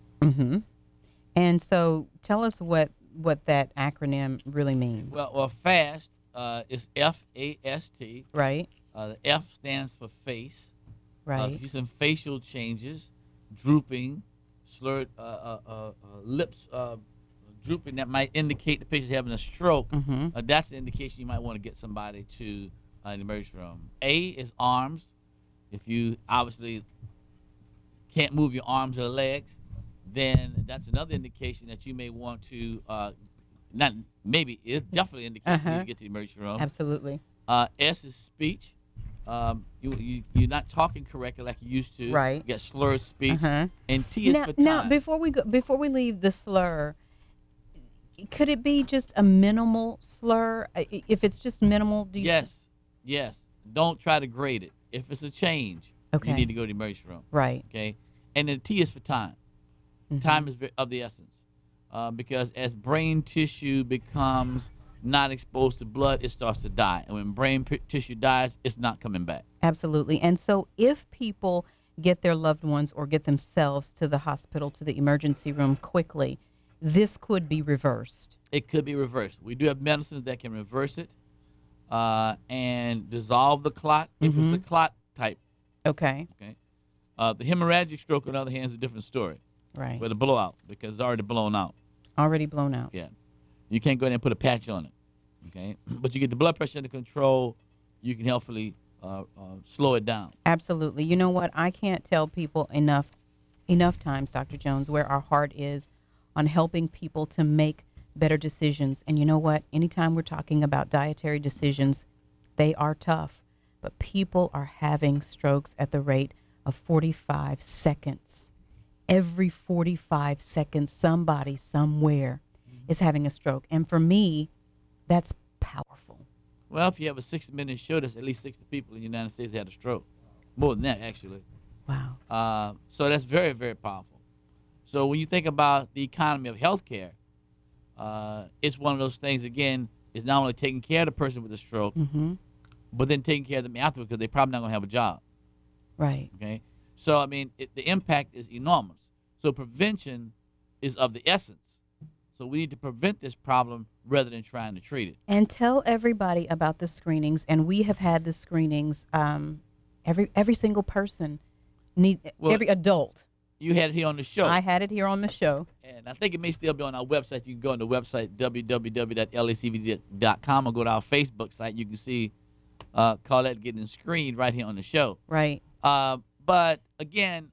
[SPEAKER 1] And so tell us what that acronym really means.
[SPEAKER 2] Well, FAST is F-A-S-T.
[SPEAKER 1] Right.
[SPEAKER 2] The F stands for face.
[SPEAKER 1] Right.
[SPEAKER 2] See some facial changes, drooping, slurred lips drooping that might indicate the patient's having a stroke. That's the indication you might want to get somebody to an emergency room. A is arms. If you obviously can't move your arms or legs, then that's another indication that you may want to, not maybe, it's definitely an indication you need to get to the emergency room.
[SPEAKER 1] Absolutely.
[SPEAKER 2] S is speech. You're not talking correctly like you used to.
[SPEAKER 1] Right.
[SPEAKER 2] You get slurred speech. And T is for time.
[SPEAKER 1] Now, before we leave the slur, could it be just a minimal slur? If it's just minimal, do you?
[SPEAKER 2] Yes. Don't try to grade it. If it's a change, you need to go to the emergency room.
[SPEAKER 1] Right.
[SPEAKER 2] Okay. And then T is for time. Time is of the essence, because as brain tissue becomes not exposed to blood, it starts to die. And when brain tissue dies, it's not coming back.
[SPEAKER 1] Absolutely. And so if people get their loved ones or get themselves to the hospital, to the emergency room quickly, this could be reversed.
[SPEAKER 2] It could be reversed. We do have medicines that can reverse it and dissolve the clot if it's a clot type.
[SPEAKER 1] Okay.
[SPEAKER 2] The hemorrhagic stroke, on the other hand, is a different story.
[SPEAKER 1] Right.
[SPEAKER 2] With a blowout, because it's already blown out.
[SPEAKER 1] Already blown out.
[SPEAKER 2] Yeah. You can't go in and put a patch on it. Okay. But you get the blood pressure under control, you can helpfully slow it down.
[SPEAKER 1] Absolutely. You know what? I can't tell people enough times, Dr. Jones, where our heart is on helping people to make better decisions. And you know what? Anytime we're talking about dietary decisions, they are tough. But people are having strokes at the rate of 45 seconds. Every 45 seconds, somebody somewhere is having a stroke. And for me, that's powerful.
[SPEAKER 2] Well, if you have a 60-minute show, there's at least 60 people in the United States that had a stroke. More than that, actually.
[SPEAKER 1] Wow.
[SPEAKER 2] So that's very, very powerful. So when you think about the economy of healthcare, it's one of those things, again, is not only taking care of the person with a stroke, but then taking care of them afterwards, because they're probably not going to have a job.
[SPEAKER 1] Right.
[SPEAKER 2] Okay. So, I mean, the impact is enormous. So prevention is of the essence. So we need to prevent this problem rather than trying to treat it.
[SPEAKER 1] And tell everybody about the screenings. And we have had the screenings. Every single person every adult.
[SPEAKER 2] You had it here on the show.
[SPEAKER 1] I had it here on the show.
[SPEAKER 2] And I think it may still be on our website. You can go on the website, www.lacvd.com, or go to our Facebook site. You can see Carlette getting screened right here on the show.
[SPEAKER 1] Right.
[SPEAKER 2] But again,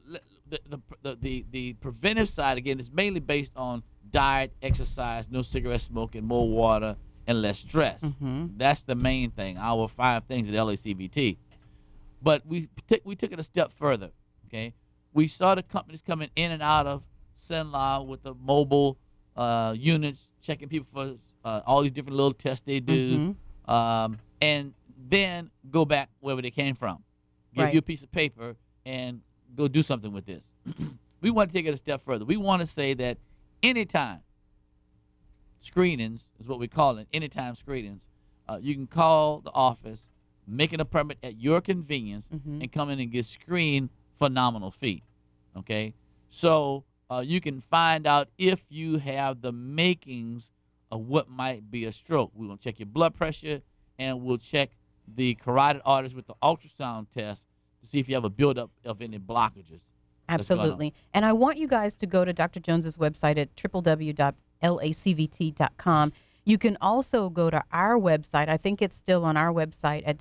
[SPEAKER 2] the preventive side, again, is mainly based on diet, exercise, no cigarette smoking, more water, and less stress. That's the main thing, our 5 things at LACVT. But we took it a step further, okay? We saw the companies coming in and out of Cenla with the mobile units, checking people for all these different little tests they do, and then go back wherever they came from. Give you a piece of paper and go do something with this. We want to take it a step further. We want to say that anytime screenings is what we call it, anytime screenings, you can call the office, make an appointment at your convenience, and come in and get screened for nominal fee. Okay? So you can find out if you have the makings of what might be a stroke. We're going to check your blood pressure, and we'll check the carotid arteries with the ultrasound test to see if you have a buildup of any blockages.
[SPEAKER 1] Absolutely. And I want you guys to go to Dr. Jones's website at www.lacvt.com. You can also go to our website. I think it's still on our website at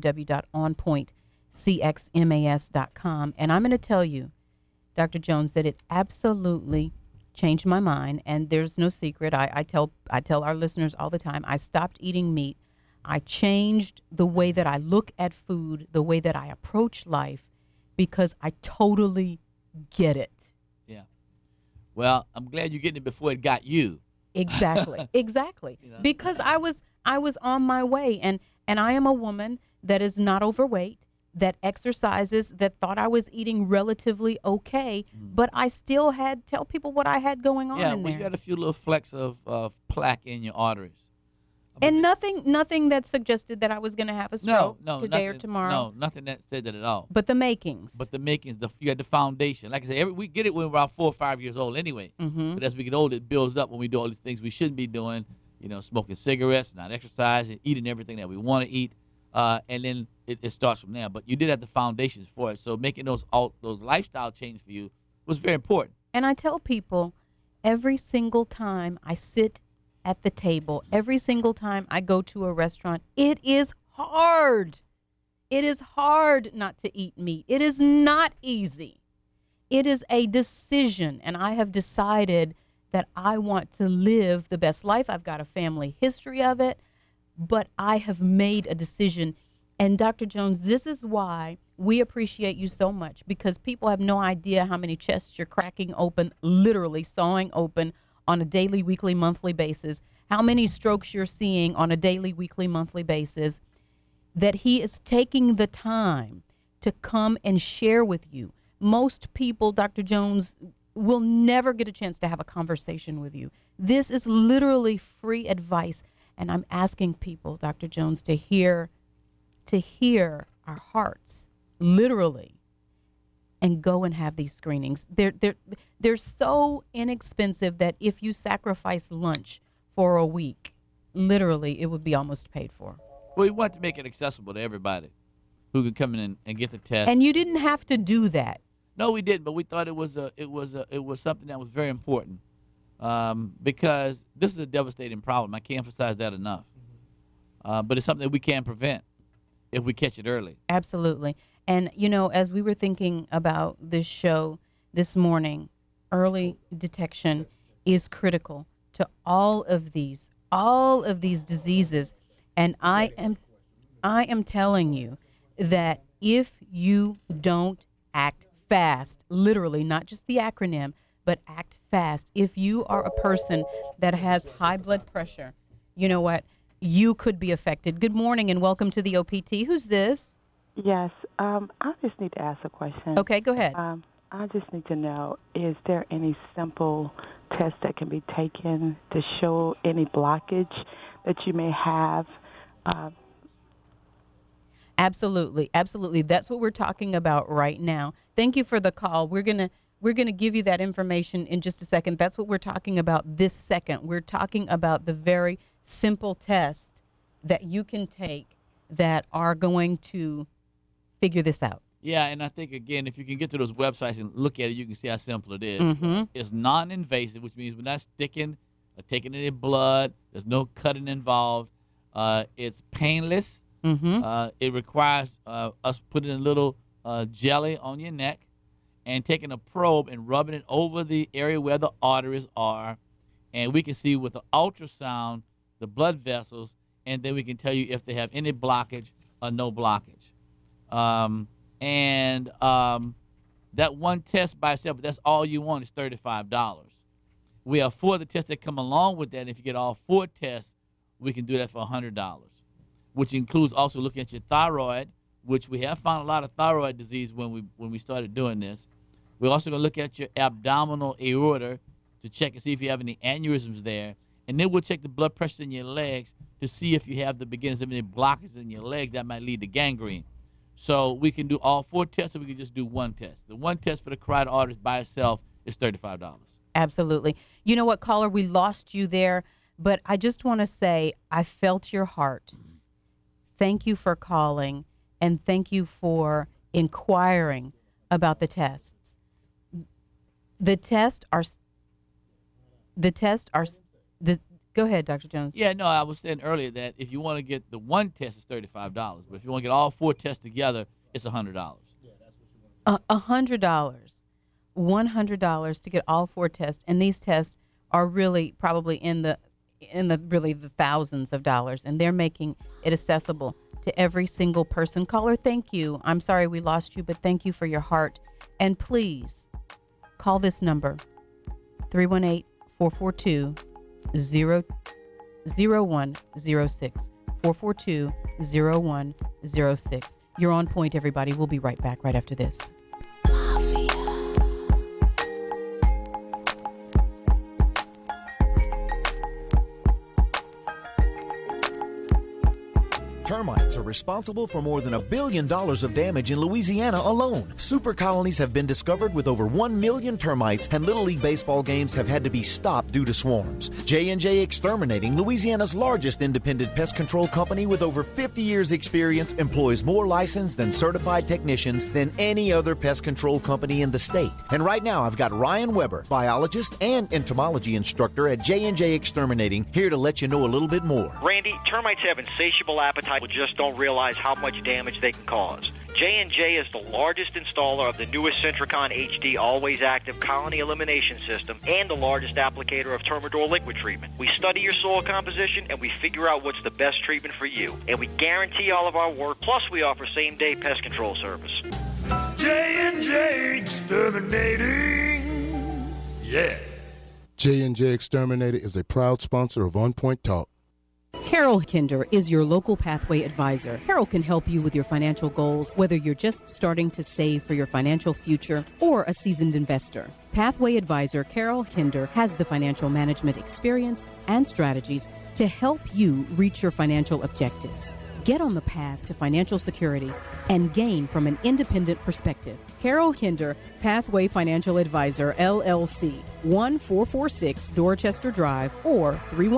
[SPEAKER 1] www.onpointcxmas.com. And I'm going to tell you, Dr. Jones, that it absolutely changed my mind. And there's no secret. I tell our listeners all the time, I stopped eating meat. I changed the way that I look at food, the way that I approach life, because I totally get it.
[SPEAKER 2] Yeah. Well, I'm glad you're getting it before it got you.
[SPEAKER 1] Exactly. Exactly. You know? Because I was on my way, and I am a woman that is not overweight, that exercises, that thought I was eating relatively okay, but I still had tell people what I had going on
[SPEAKER 2] Yeah,
[SPEAKER 1] in
[SPEAKER 2] we
[SPEAKER 1] there.
[SPEAKER 2] got a few little flecks of plaque in your arteries.
[SPEAKER 1] And nothing that suggested that I was going to have a stroke
[SPEAKER 2] No,
[SPEAKER 1] today or
[SPEAKER 2] nothing,
[SPEAKER 1] tomorrow.
[SPEAKER 2] No, nothing that said that at all.
[SPEAKER 1] But the makings.
[SPEAKER 2] But the makings, you got the foundation. Like I said, we get it when we're about 4 or 5 years old anyway.
[SPEAKER 1] Mhm.
[SPEAKER 2] But as we get older, it builds up when we do all these things we shouldn't be doing. Smoking cigarettes, not exercising, eating everything that we want to eat, and then it starts from there. But you did have the foundations for it, so making those lifestyle changes for you was very important.
[SPEAKER 1] And I tell people every single time I sit at the table, every single time I go to a restaurant, it is hard. It is hard not to eat meat. It is not easy. It is a decision, and I have decided that I want to live the best life. I've got a family history of it, but I have made a decision. And Dr. Jones, this is why we appreciate you so much, because people have no idea how many chests you're cracking open, literally sawing open on a daily, weekly, monthly basis, how many strokes you're seeing on a daily, weekly, monthly basis, that he is taking the time to come and share with you. Most people, Dr. Jones, will never get a chance to have a conversation with you. This is literally free advice, and I'm asking people, Dr. Jones, to hear our hearts, literally, and go and have these screenings. They're so inexpensive that if you sacrifice lunch for a week, literally, it would be almost paid for.
[SPEAKER 2] Well, we want to make it accessible to everybody who could come in and get the test.
[SPEAKER 1] And you didn't have to do that.
[SPEAKER 2] No, we didn't, but we thought it was something that was very important, because this is a devastating problem. I can't emphasize that enough. But it's something that we can prevent if we catch it early.
[SPEAKER 1] Absolutely. And, as we were thinking about this show this morning, early detection is critical to all of these diseases. And I am telling you that if you don't act fast, literally, not just the acronym, but act fast. If you are a person that has high blood pressure, you know what? You could be affected. Good morning and welcome to the OPT. Who's this?
[SPEAKER 17] Yes, I just need to ask a question.
[SPEAKER 1] Okay, go ahead.
[SPEAKER 17] I just need to know, is there any simple test that can be taken to show any blockage that you may have?
[SPEAKER 1] Absolutely. That's what we're talking about right now. Thank you for the call. We're gonna give you that information in just a second. That's what we're talking about this second. We're talking about the very simple tests that you can take that are going to figure this out.
[SPEAKER 2] Yeah, and I think, again, if you can get to those websites and look at it, you can see how simple it is.
[SPEAKER 1] Mhm.
[SPEAKER 2] It's non-invasive, which means we're not sticking or taking any blood. There's no cutting involved. It's painless. It requires us putting a little jelly on your neck and taking a probe and rubbing it over the area where the arteries are. And we can see with the ultrasound the blood vessels, and then we can tell you if they have any blockage or no blockage. That one test by itself, that's all you want, is $35. We have 4 of the tests that come along with that. And if you get all 4 tests, we can do that for $100, which includes also looking at your thyroid, which we have found a lot of thyroid disease when we started doing this. We're also going to look at your abdominal aorta to check and see if you have any aneurysms there. And then we'll check the blood pressure in your legs to see if you have the beginnings of any blockages in your legs that might lead to gangrene. So we can do all 4 tests, or we can just do 1 test. The 1 test for the carotid arteries by itself is $35.
[SPEAKER 1] Absolutely. You know what, caller? We lost you there, but I just want to say I felt your heart. Thank you for calling, and thank you for inquiring about the tests. Go ahead, Dr. Jones.
[SPEAKER 2] Yeah, no, I was saying earlier that if you want to get the 1 test, it's $35. But if you want to get all 4 tests together, it's $100.
[SPEAKER 1] $100. $100 to get all 4 tests, and these tests are really probably in the thousands of dollars, and they're making it accessible to every single person. Caller, thank you. I'm sorry we lost you, but thank you for your heart. And please call this number, 318-442-0106, 442-0106. You're on point, everybody. We'll be right back right after this.
[SPEAKER 18] Termites are responsible for more than $1 billion of damage in Louisiana alone. Super colonies have been discovered with over 1 million termites, and Little League baseball games have had to be stopped due to swarms. J&J Exterminating, Louisiana's largest independent pest control company with over 50 years experience, employs more licensed and certified technicians than any other pest control company in the state. And right now I've got Ryan Weber, biologist and entomology instructor at J&J Exterminating, here to let you know a little bit more.
[SPEAKER 19] Randy, termites have insatiable appetite. People just don't realize how much damage they can cause. J&J is the largest installer of the newest Centricon HD always active colony elimination system and the largest applicator of Termador liquid treatment. We study your soil composition and we figure out what's the best treatment for you. And we guarantee all of our work, plus we offer same-day pest control service.
[SPEAKER 11] J&J Exterminating. Yeah.
[SPEAKER 5] J&J Exterminator is a proud sponsor of On Point Talk.
[SPEAKER 12] Carol Kinder is your local Pathway advisor. Carol can help you with your financial goals, whether you're just starting to save for your financial future or a seasoned investor. Pathway advisor Carol Kinder has the financial management experience and strategies to help you reach your financial objectives. Get on the path to financial security and gain from an independent perspective. Carol Kinder, Pathway Financial Advisor, LLC, 1446 Dorchester Drive, or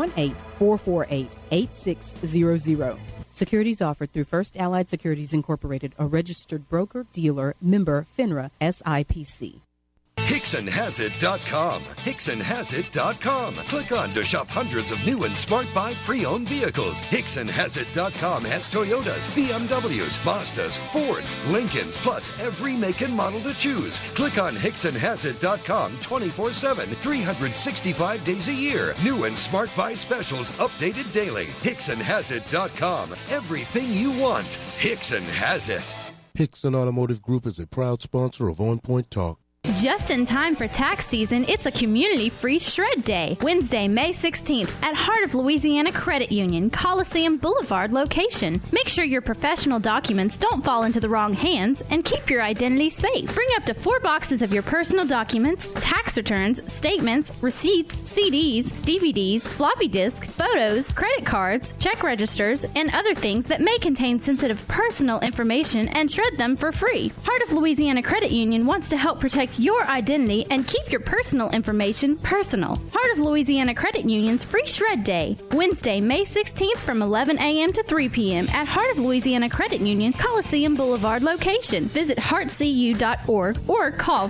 [SPEAKER 12] 318-448-8600. Securities offered through First Allied Securities Incorporated, a registered broker, dealer, member, FINRA, SIPC.
[SPEAKER 20] HicksonHasIt.com. HicksonHasIt.com. Click on to shop hundreds of new and Smart Buy pre-owned vehicles. HicksonHasIt.com has Toyotas, BMWs, Mazdas, Fords, Lincolns, plus every make and model to choose. Click on HicksonHasIt.com 24/7, 365 days a year. New and Smart Buy specials updated daily. HicksonHasIt.com. Everything you want. Hickson has it.
[SPEAKER 5] Hickson Automotive Group is a proud sponsor of On Point Talk.
[SPEAKER 21] Just in time for tax season, it's a community free shred day, Wednesday, May 16th at Heart of Louisiana Credit Union, Coliseum Boulevard location. Make sure your professional documents don't fall into the wrong hands and keep your identity safe. Bring up to 4 boxes of your personal documents, tax returns, statements, receipts, CDs, DVDs, floppy disk, photos, credit cards, check registers, and other things that may contain sensitive personal information, and shred them for free. Heart of Louisiana Credit Union wants to help protect your identity and keep your personal information personal. Heart of Louisiana Credit Union's Free Shred Day, Wednesday, May 16th from 11 a.m. to 3 p.m. at Heart of Louisiana Credit Union, Coliseum Boulevard location. Visit heartcu.org or call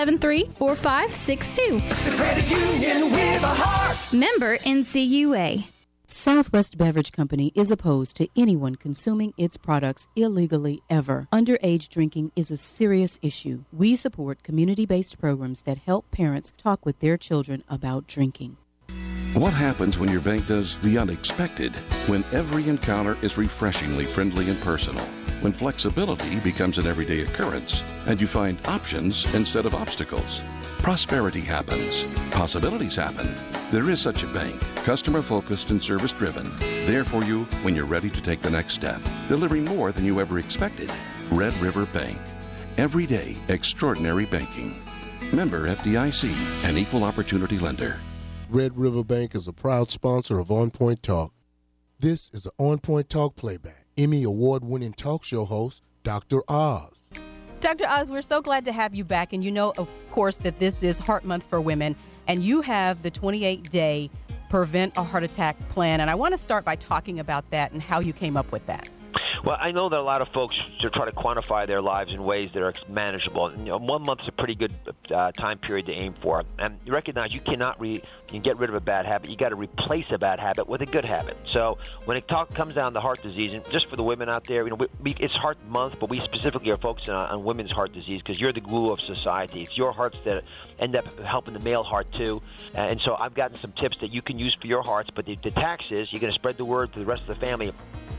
[SPEAKER 21] 473-4562.
[SPEAKER 11] The Credit Union with a heart.
[SPEAKER 21] Member NCUA.
[SPEAKER 12] Southwest Beverage Company is opposed to anyone consuming its products illegally ever. Underage drinking is a serious issue. We support community-based programs that help parents talk with their children about drinking.
[SPEAKER 22] What happens when your bank does the unexpected? When every encounter is refreshingly friendly and personal. When flexibility becomes an everyday occurrence and you find options instead of obstacles. Prosperity happens. Possibilities happen. There is such a bank, customer-focused and service-driven, there for you when you're ready to take the next step, delivering more than you ever expected. Red River Bank. Everyday extraordinary banking. Member FDIC, an equal opportunity lender.
[SPEAKER 5] Red River Bank is a proud sponsor of On Point Talk. This is an On Point Talk playback. Emmy award-winning talk show host, Dr. Oz.
[SPEAKER 1] Dr. Oz, we're so glad to have you back. And you know, of course, that this is Heart Month for Women. And you have the 28-day Prevent a Heart Attack plan. And I want to start by talking about that and how you came up with that.
[SPEAKER 23] Well, I know that a lot of folks try to quantify their lives in ways that are manageable. And, 1 month is a pretty good time period to aim for. And you recognize you cannot you can get rid of a bad habit. You got to replace a bad habit with a good habit. So when it comes down to heart disease, and just for the women out there, it's Heart Month, but we specifically are focusing on women's heart disease because you're the glue of society. It's your hearts that end up helping the male heart too. And so I've gotten some tips that you can use for your hearts. But the tax is you're going to spread the word to the rest of the family.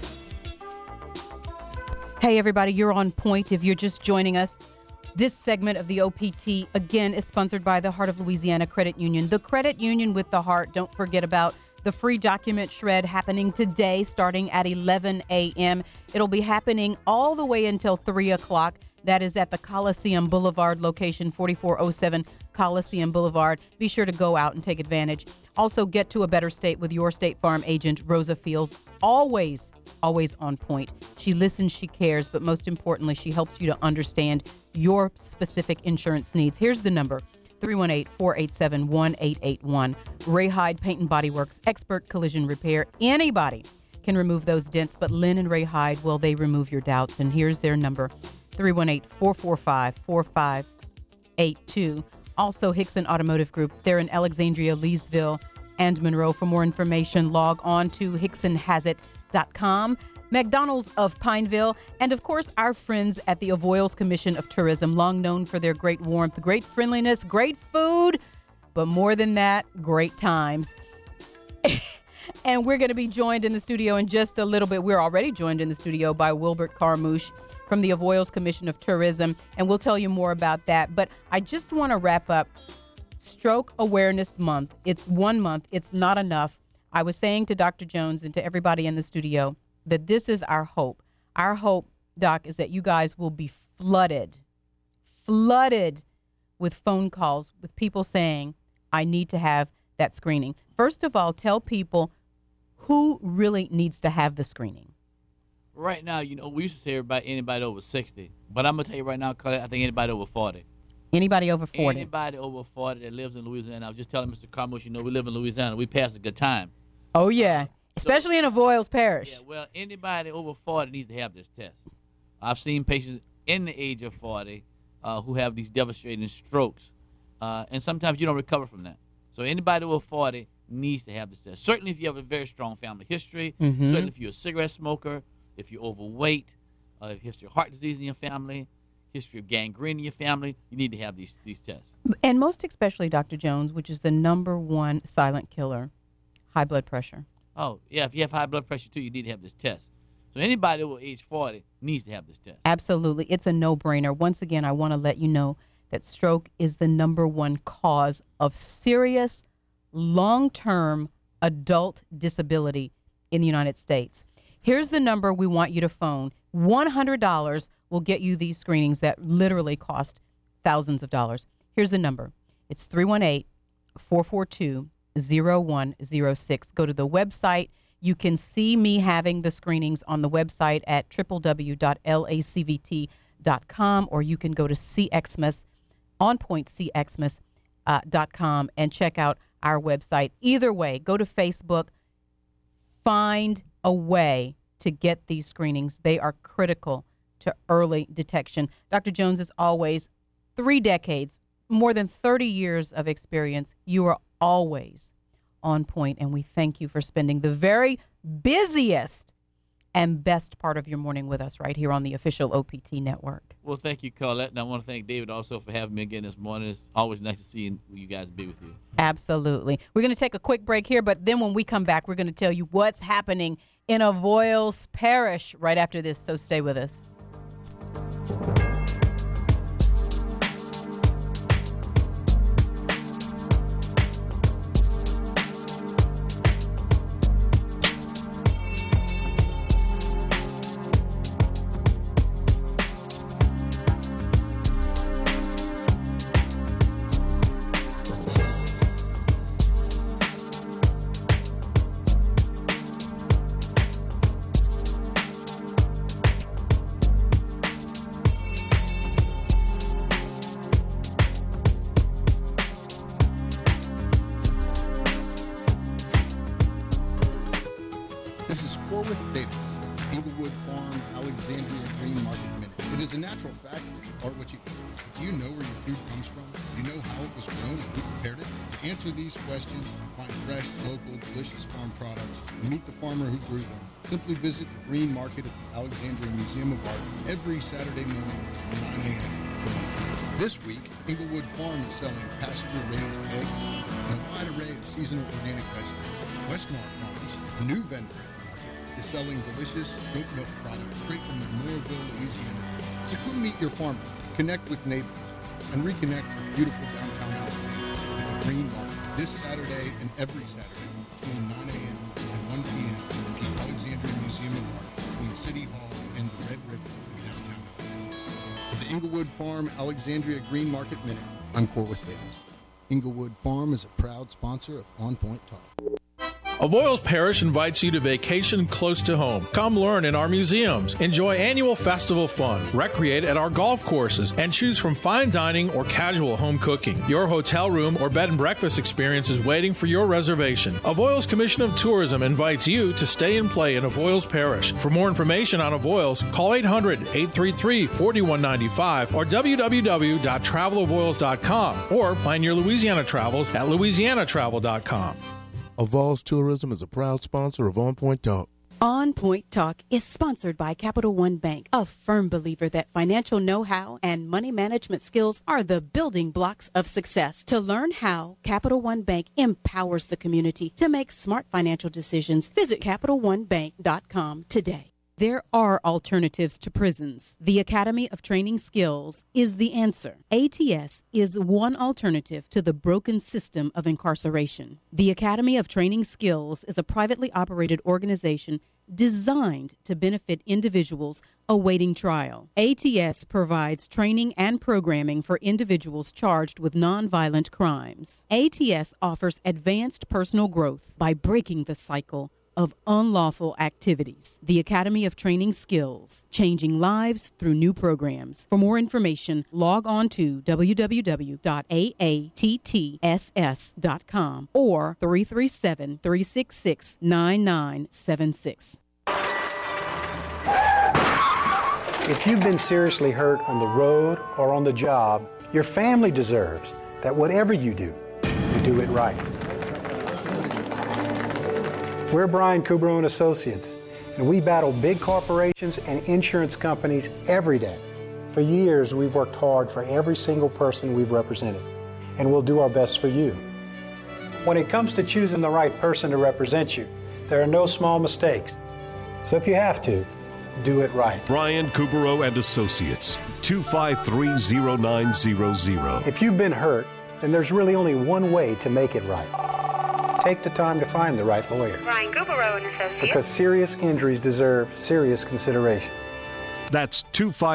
[SPEAKER 1] Hey, everybody, you're on point. If you're just joining us, this segment of the OPT, again, is sponsored by the Heart of Louisiana Credit Union. The credit union with the heart. Don't forget about the free document shred happening today starting at 11 a.m. It'll be happening all the way until 3 o'clock. That is at the Coliseum Boulevard location, 4407 Coliseum Boulevard. Be sure to go out and take advantage. Also, get to a better state with your State Farm agent, Rosa Fields. Always on point. She listens, she cares, but most importantly, she helps you to understand your specific insurance needs. Here's the number, 318-487-1881. Ray Hyde Paint and Body Works, expert collision repair. Anybody can remove those dents, but Lynn and Ray Hyde, well, they remove your doubts. And here's their number, 318-445-4582. Also, Hickson Automotive Group. They're in Alexandria, Leesville, and Monroe. For more information, log on to hicksonhasit.com. McDonald's of Pineville, and of course, our friends at the Avoyelles Commission of Tourism, long known for their great warmth, great friendliness, great food, but more than that, great times. And we're going to be joined in the studio in just a little bit. We're already joined in the studio by Wilbert Carmouche from the Avoyelles Commission of Tourism, and we'll tell you more about that. But I just want to wrap up Stroke Awareness Month. It's 1 month. It's not enough. I was saying to Dr. Jones and to everybody in the studio that this is our hope. Our hope, Doc, is that you guys will be flooded with phone calls with people saying, I need to have that screening. First of all, tell people who really needs to have the screening.
[SPEAKER 2] Right now, we used to say anybody over 60. But I'm going to tell you right now, Colette, I think anybody over 40.
[SPEAKER 1] Anybody over 40.
[SPEAKER 2] Anybody over 40 that lives in Louisiana. I was just telling Mr. Carmouche, we live in Louisiana. We pass a good time.
[SPEAKER 1] Oh, yeah. Especially in Avoyelles Parish.
[SPEAKER 2] Yeah, well, anybody over 40 needs to have this test. I've seen patients in the age of 40 who have these devastating strokes. And sometimes you don't recover from that. So anybody over 40 needs to have this test. Certainly if you have a very strong family history.
[SPEAKER 1] Mm-hmm.
[SPEAKER 2] Certainly if you're a cigarette smoker. If you're overweight. If you have history of heart disease in your family. History of gangrene in your family. You need to have these tests. And
[SPEAKER 1] most especially, Dr. Jones, which is the number one silent killer, high blood pressure.
[SPEAKER 2] Oh, yeah, if you have high blood pressure, too, you need to have this test. So anybody over age 40 needs to have this test.
[SPEAKER 1] Absolutely. It's a no-brainer. Once again, I want to let you know that stroke is the number one cause of serious, long-term adult disability in the United States. Here's the number we want you to phone. $100 will get you these screenings that literally cost thousands of dollars. Here's the number. It's 318-442-0106. Go to the website. You can see me having the screenings on the website at www.lacvt.com, or you can go to CXMS, onpointcxmas.com, and check out our website. Either way, go to Facebook. Find a way to get these screenings. They are critical to early detection. Dr. Jones, as always, 3 decades, more than 30 years of experience. You are always on point, and we thank you for spending the very busiest and best part of your morning with us right here on the official OPT network.
[SPEAKER 2] Well, thank you, Colette, and I want to thank David also for having me again this morning. It's always nice to see you guys be with you.
[SPEAKER 1] Absolutely. We're going to take a quick break here, but then when we come back, we're going to tell you what's happening in Avoyelles Parish right after this, so stay with us.
[SPEAKER 3] Simply visit the Green Market at the Alexandria Museum of Art every Saturday morning from 9 a.m. This week, Inglewood Farm is selling pasture-raised eggs and a wide array of seasonal organic vegetables. Westmar Farms, a new vendor at the market, is selling delicious goat milk products straight from Monroeville, Louisiana. So come meet your farmer, connect with neighbors, and reconnect with beautiful downtown Alexandria at the Green Market this Saturday and every Saturday between 9 a.m. Inglewood Farm Alexandria Green Market Minute. I'm Corwith Davis. Inglewood Farm is a proud sponsor of On Point Talk.
[SPEAKER 4] Avoyelles Parish invites you to vacation close to home. Come learn in our museums, enjoy annual festival fun, recreate at our golf courses, and choose from fine dining or casual home cooking. Your hotel room or bed and breakfast experience is waiting for your reservation. Avoyelles Commission of Tourism invites you to stay and play in Avoyelles Parish. For more information on Avoyelles, call 800-833-4195 or www.travelavoyelles.com or plan your Louisiana travels at louisianatravel.com.
[SPEAKER 5] Avoyelles Tourism is a proud sponsor of On Point Talk.
[SPEAKER 12] On Point Talk is sponsored by Capital One Bank, a firm believer that financial know-how and money management skills are the building blocks of success. To learn how Capital One Bank empowers the community to make smart financial decisions, visit CapitalOneBank.com today. There are alternatives to prisons. The Academy of Training Skills is the answer. ATS is one alternative to the broken system of incarceration. The Academy of Training Skills is a privately operated organization designed to benefit individuals awaiting trial. ATS provides training and programming for individuals charged with nonviolent crimes. ATS offers advanced personal growth by breaking the cycle of unlawful activities. The Academy of Training Skills, changing lives through new programs. For more information, log on to www.aattss.com or 337-366-9976.
[SPEAKER 6] If you've been seriously hurt on the road or on the job, your family deserves that whatever you do it right. We're Brian Kubrow & Associates, and we battle big corporations and insurance companies every day. For years, we've worked hard for every single person we've represented, and we'll do our best for you. When it comes to choosing the right person to represent you, there are no small mistakes. So if you have to, do it right.
[SPEAKER 7] Brian Kubrow & Associates, 253-0900.
[SPEAKER 6] If you've been hurt, then there's really only one way to make it right. Take the time to find the right lawyer.
[SPEAKER 24] Brian Kubrow & Associates.
[SPEAKER 6] Because serious injuries deserve serious consideration.
[SPEAKER 7] That's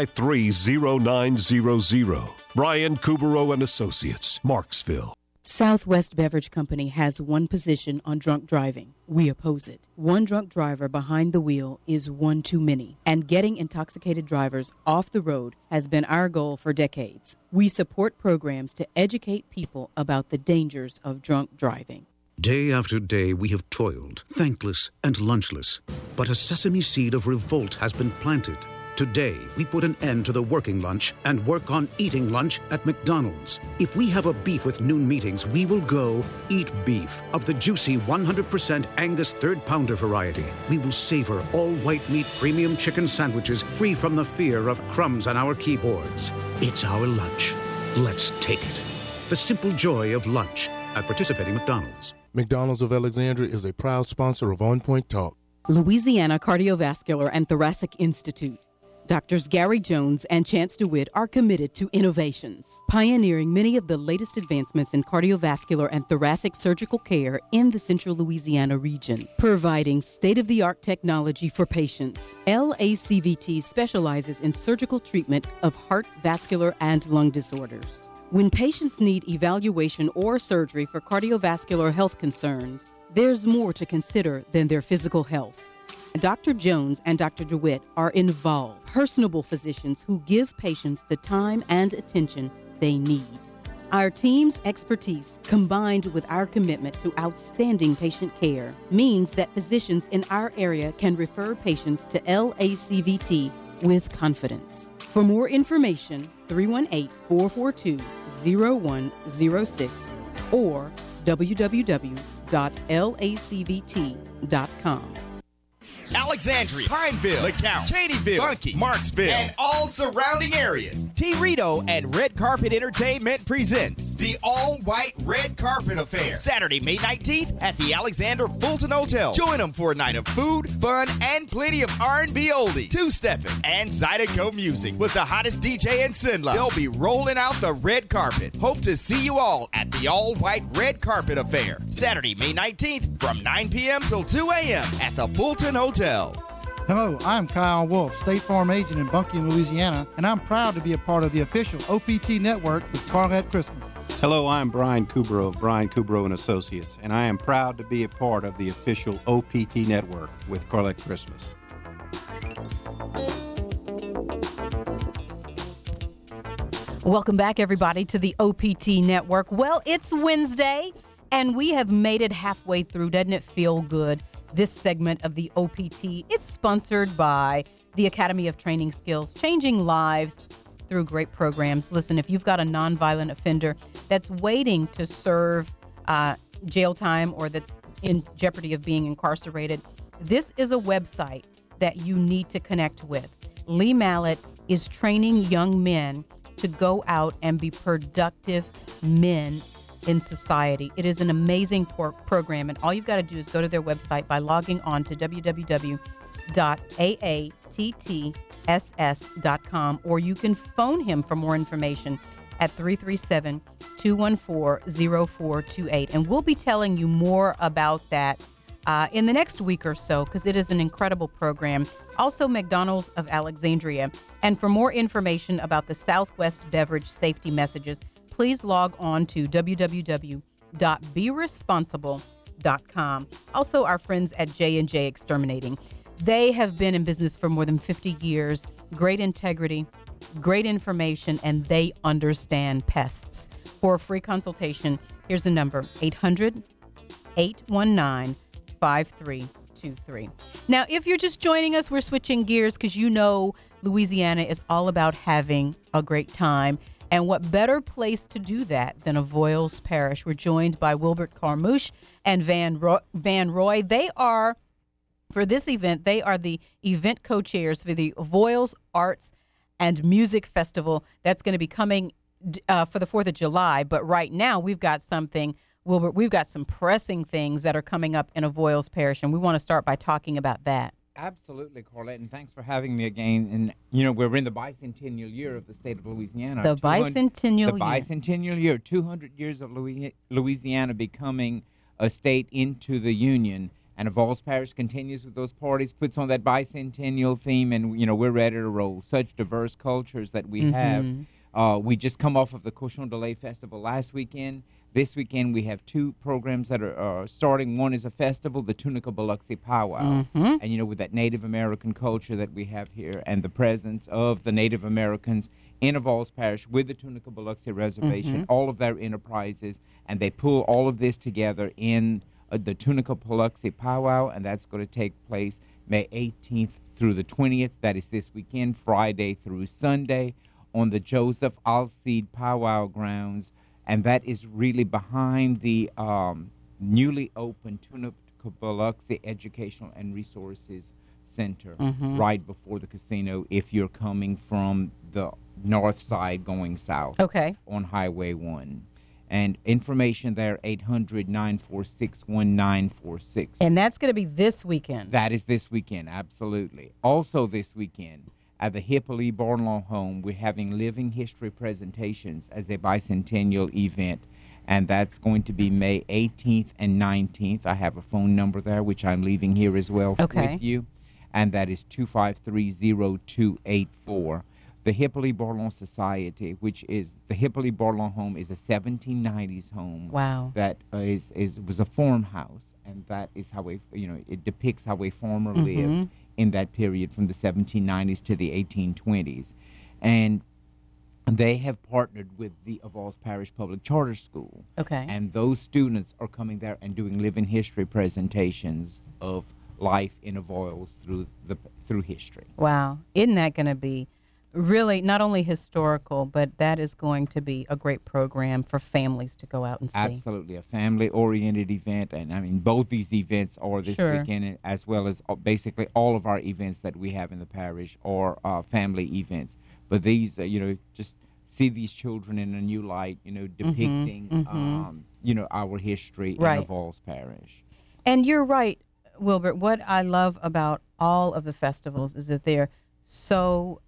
[SPEAKER 7] 253-0900. Brian Kubrow & Associates, Marksville.
[SPEAKER 12] Southwest Beverage Company has one position on drunk driving. We oppose it. One drunk driver behind the wheel is one too many, and getting intoxicated drivers off the road has been our goal for decades. We support programs to educate people about the dangers of drunk driving.
[SPEAKER 9] Day after day, we have toiled, thankless and lunchless. But a sesame seed of revolt has been planted. Today, we put an end to the working lunch and work on eating lunch at McDonald's. If we have a beef with noon meetings, we will go eat beef of the juicy 100% Angus third pounder variety. We will savor all white meat premium chicken sandwiches free from the fear of crumbs on our keyboards. It's our lunch. Let's take it. The simple joy of lunch at participating McDonald's.
[SPEAKER 5] McDonald's of Alexandria is a proud sponsor of On Point Talk.
[SPEAKER 12] Louisiana Cardiovascular and Thoracic Institute. Doctors Gary Jones and Chance DeWitt are committed to innovations, pioneering many of the latest advancements in cardiovascular and thoracic surgical care in the central Louisiana region, providing state-of-the-art technology for patients. LACVT specializes in surgical treatment of heart, vascular, and lung disorders. When patients need evaluation or surgery for cardiovascular health concerns, there's more to consider than their physical health. Dr. Jones and Dr. DeWitt are involved, personable physicians who give patients the time and attention they need. Our team's expertise, combined with our commitment to outstanding patient care, means that physicians in our area can refer patients to LACVT with confidence. For more information, 318-442-0106 or www.lacvt.com.
[SPEAKER 10] Alexandria, Pineville, LeCount, Cheneyville, Bunkie, Marksville, and all surrounding areas. T. Rito and Red Carpet Entertainment presents the all-white Red Carpet Affair, Saturday, May 19th at the Alexander Fulton Hotel. Join them for a night of food, fun, and plenty of R&B oldies, two-stepping, and Zydeco music with the hottest DJ in Sinla. They'll be rolling out the red carpet. Hope to see you all at the all-white Red Carpet Affair, Saturday, May 19th from 9 p.m. till 2 a.m. at the Fulton Hotel.
[SPEAKER 8] Hello, I'm Kyle Wolf, State Farm Agent in Bunkie, Louisiana, and I'm proud to be a part of the official OPT network with Carlette Christmas.
[SPEAKER 13] Hello, I'm Brian Kubro of Brian Kubro and Associates, and I am proud to be a part of the official OPT network with Carlette Christmas.
[SPEAKER 1] Welcome back, everybody, to the OPT network. Well, it's Wednesday, and we have made it halfway through. Doesn't it feel good? This segment of the OPT, it's sponsored by the Academy of Training Skills, changing lives through great programs. Listen, if you've got a nonviolent offender that's waiting to serve jail time or that's in jeopardy of being incarcerated, this is a website that you need to connect with. Lee Mallett is training young men to go out and be productive men in society. It is an amazing program, and all you've got to do is go to their website by logging on to www.aattss.com, or you can phone him for more information at 337-214-0428. And we'll be telling you more about that in the next week or so, because it is an incredible program. Also, McDonald's of Alexandria. And for more information about the Southwest Beverage Safety Messages, please log on to www.beresponsible.com. Also, our friends at J&J Exterminating. They have been in business for more than 50 years. Great integrity, great information, and they understand pests. For a free consultation, here's the number, 800-819-5323. Now, if you're just joining us, we're switching gears because you know Louisiana is all about having a great time. And what better place to do that than Avoyelles Parish? We're joined by Wilbert Carmouche and Van Roy. They are, for this event, they are the event co-chairs for the Avoyelles Arts and Music Festival that's going to be coming for the 4th of July. But right now, we've got something, Wilbert, we've got some pressing things that are coming up in Avoyelles Parish, and we want to start by talking about that.
[SPEAKER 14] Absolutely, Carlette, and thanks for having me again. And, you know, we're in the bicentennial year of the state of Louisiana.
[SPEAKER 1] The bicentennial
[SPEAKER 14] year. 200 years of Louisiana becoming a state into the Union. And Avoyelles Parish continues with those parties, puts on that bicentennial theme, and, you know, we're ready to roll. Such diverse cultures that we have. We just come off of the Cochon de Lait Festival last weekend. This weekend, we have two programs that are starting. One is a festival, the Tunica Biloxi Powwow. And, you know, with that Native American culture that we have here and the presence of the Native Americans in Avoyelles Parish with the Tunica Biloxi Reservation, all of their enterprises, and they pull all of this together in the Tunica Biloxi Powwow, and that's going to take place May 18th through the 20th. That is this weekend, Friday through Sunday, on the Joseph Alcide Powwow grounds. And that is really behind the newly opened Tunica Biloxi Educational and Resources Center, right before the casino if you're coming from the north side going south on Highway 1. And information there, 800-946-1946.
[SPEAKER 1] And that's going to be this weekend.
[SPEAKER 14] That is this weekend, absolutely. Also this weekend, at the Hippolyte Barlow Home, we're having living history presentations as a bicentennial event, and that's going to be May 18th and 19th. I have a phone number there, which I'm leaving here as well with you, and that is 253-0284. The Hippolyte Barlow Society, which is the Hippolyte Barlow Home, is a 1790s home.
[SPEAKER 1] Wow.
[SPEAKER 14] That was a farmhouse, and that is how it depicts how a farmer lived in that period from the 1790s to the 1820s. And they have partnered with the Avoyelles Parish Public Charter School. And those students are coming there and doing living history presentations of life in Avoyelles through history.
[SPEAKER 1] Wow. Isn't that going to be really not only historical, but that is going to be a great program for families to go out and see.
[SPEAKER 14] Absolutely, a family-oriented event, and I mean both these events are this weekend, as well as basically all of our events that we have in the parish are family events. But these, just see these children in a new light, depicting, our history in Avoyelles Parish.
[SPEAKER 1] And you're right, Wilbert. What I love about all of the festivals is that they're so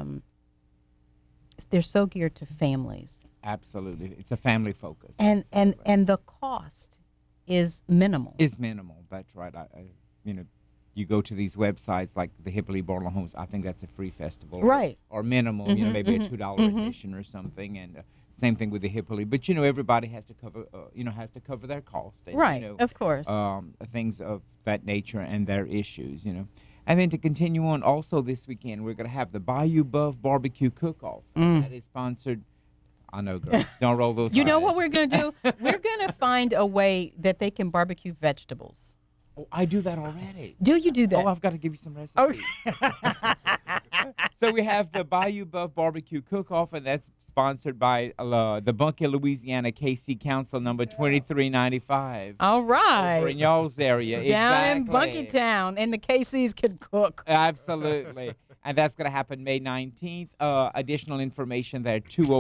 [SPEAKER 1] geared to families.
[SPEAKER 14] Absolutely, it's a family focus.
[SPEAKER 1] And the cost is minimal.
[SPEAKER 14] Is minimal. That's right. you go to these websites like the Hippolyte Barlow Homes. I think that's a free festival,
[SPEAKER 1] Right.
[SPEAKER 14] Or minimal, maybe a $2 admission or something, and same thing with the Hippolyte. But everybody has to cover their cost, and,
[SPEAKER 1] right? Of course,
[SPEAKER 14] things of that nature and their issues, And then to continue on, also this weekend we're going to have the Bayou Buff Barbecue Cook-Off. That is sponsored. I know, girl. Don't roll those eyes.
[SPEAKER 1] You know what we're going to do? We're going to find a way that they can barbecue vegetables.
[SPEAKER 14] Oh, I do that already.
[SPEAKER 1] Do you do that?
[SPEAKER 14] Oh, I've got to give you some recipes. So we have the Bayou Buff Barbecue Cook-Off, and that's sponsored by the Bunkie, Louisiana KC Council number 2395.
[SPEAKER 1] All right.
[SPEAKER 14] Over in y'all's area.
[SPEAKER 1] Down in Bunkie Town, and the KCs can cook.
[SPEAKER 14] Absolutely. And that's going to happen May 19th. Additional information there,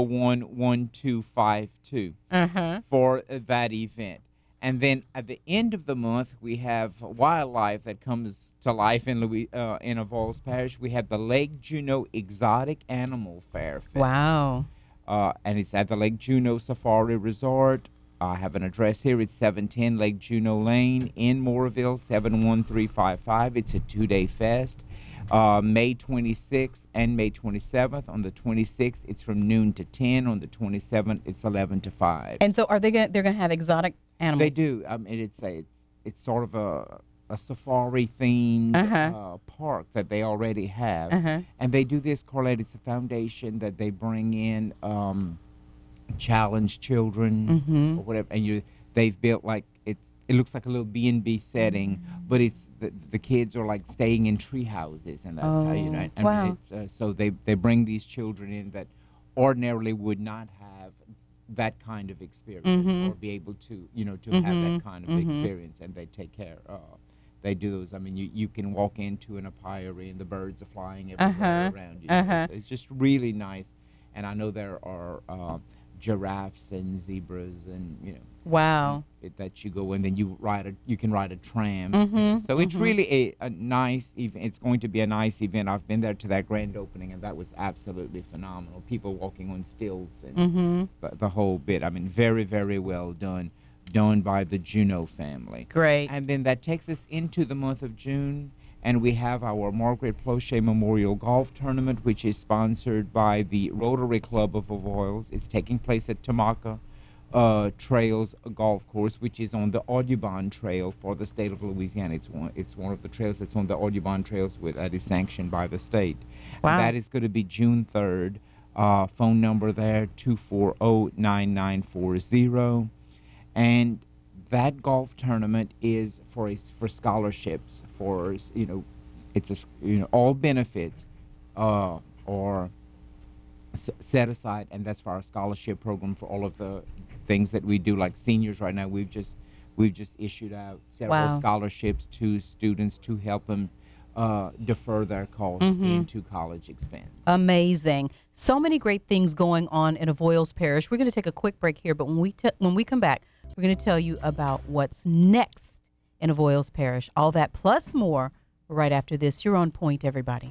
[SPEAKER 14] 201-1252 for that event. And then at the end of the month, we have wildlife that comes to life in Avoyelles Parish. We have the Lake Juneau Exotic Animal Fair Fest.
[SPEAKER 1] Wow.
[SPEAKER 14] And it's at the Lake Juneau Safari Resort. I have an address here. It's 710 Lake Juneau Lane in Moorville, 71355. It's a 2-day fest. May 26th and May 27th. On the 26th, it's from noon to 10. On the 27th, it's 11 to 5.
[SPEAKER 1] And so are they're going to have exotic animals?
[SPEAKER 14] They do. It's sort of a safari-themed park that they already have. And they do this, Carlette. It's a foundation that they bring in challenged children or whatever. And they've built it looks like a little B&B setting, but it's the kids are like staying in tree houses and that.
[SPEAKER 1] Wow.
[SPEAKER 14] So they bring these children in that ordinarily would not have that kind of experience or be able to have that kind of experience, and they take care. They do those. I mean, you can walk into an apiary and the birds are flying everywhere around you. So it's just really nice, and I know there are giraffes and zebras and
[SPEAKER 1] wow
[SPEAKER 14] that you go and then you can ride a tram. So it's really a nice event. It's going to be a nice event. I've been there to that grand opening, and that was absolutely phenomenal. People walking on stilts and the whole bit. I mean, very, very well done by the Juneau family.
[SPEAKER 1] Great.
[SPEAKER 14] And then that takes us into the month of June, and we have our Margaret Plauché Memorial Golf Tournament, which is sponsored by the Rotary Club of Avoyelles. It's taking place at Tamaka Trails Golf Course, which is on the Audubon Trail for the state of Louisiana. It's one of the trails that's on the Audubon Trails that is sanctioned by the state.
[SPEAKER 1] Wow.
[SPEAKER 14] And that is going to be June 3rd. Phone number there, 240-9940. And that golf tournament is for scholarships, for it's all benefits are set aside, and that's for our scholarship program for all of the things that we do, like seniors right now. We've just issued out several scholarships to students to help them defer their costs into college expense.
[SPEAKER 1] Amazing. So many great things going on in Avoyelles Parish. We're going to take a quick break here, but when we come back, we're going to tell you about what's next in Avoyelles Parish. All that plus more right after this. You're on point, everybody.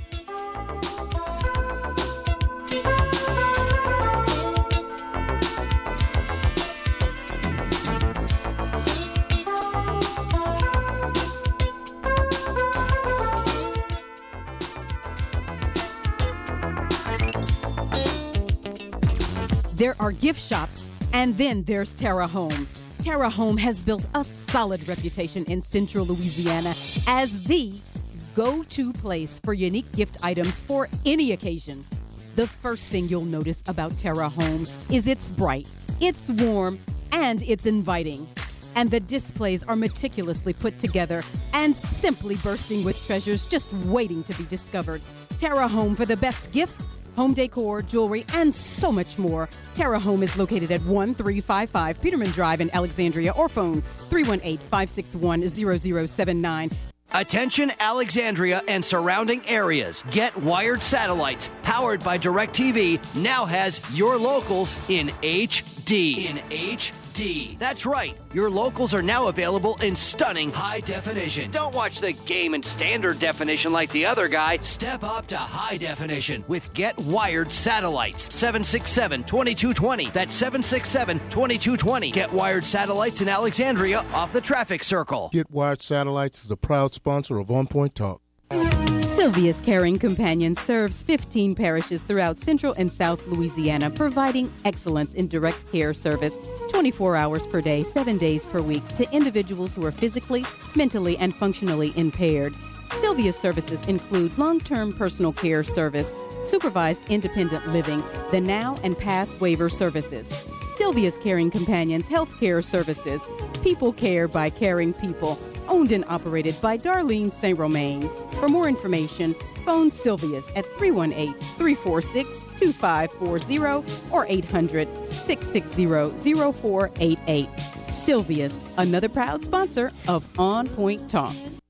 [SPEAKER 12] There are gift shops, and then there's Terra Home. Terra Home has built a solid reputation in Central Louisiana as the go-to place for unique gift items for any occasion. The first thing you'll notice about Terra Home is it's bright, it's warm, and it's inviting. And the displays are meticulously put together and simply bursting with treasures just waiting to be discovered. Terra Home for the best gifts, home decor, jewelry, and so much more. Terra Home is located at 1355 Peterman Drive in Alexandria, or phone 318-561-0079.
[SPEAKER 15] Attention Alexandria and surrounding areas. Get Wired Satellites, powered by DirecTV, now has your locals in HD. HD. That's right. Your locals are now available in stunning high definition. Don't watch the game in standard definition like the other guy. Step up to high definition with Get Wired Satellites. 767-2220. That's 767-2220. Get Wired Satellites in Alexandria off the traffic circle.
[SPEAKER 5] Get Wired Satellites is a proud sponsor of On Point Talk.
[SPEAKER 12] Sylvia's Caring Companion serves 15 parishes throughout Central and South Louisiana, providing excellence in direct care service 24 hours per day, 7 days per week to individuals who are physically, mentally, and functionally impaired. Sylvia's services include long-term personal care service, supervised independent living, the now and past waiver services. Sylvia's Caring Companions Health Care Services, People Care by Caring People, owned and operated by Darlene St. Romain. For more information, phone Sylvia's at 318-346-2540 or 800-660-0488. Sylvia's, another proud sponsor of On Point Talk.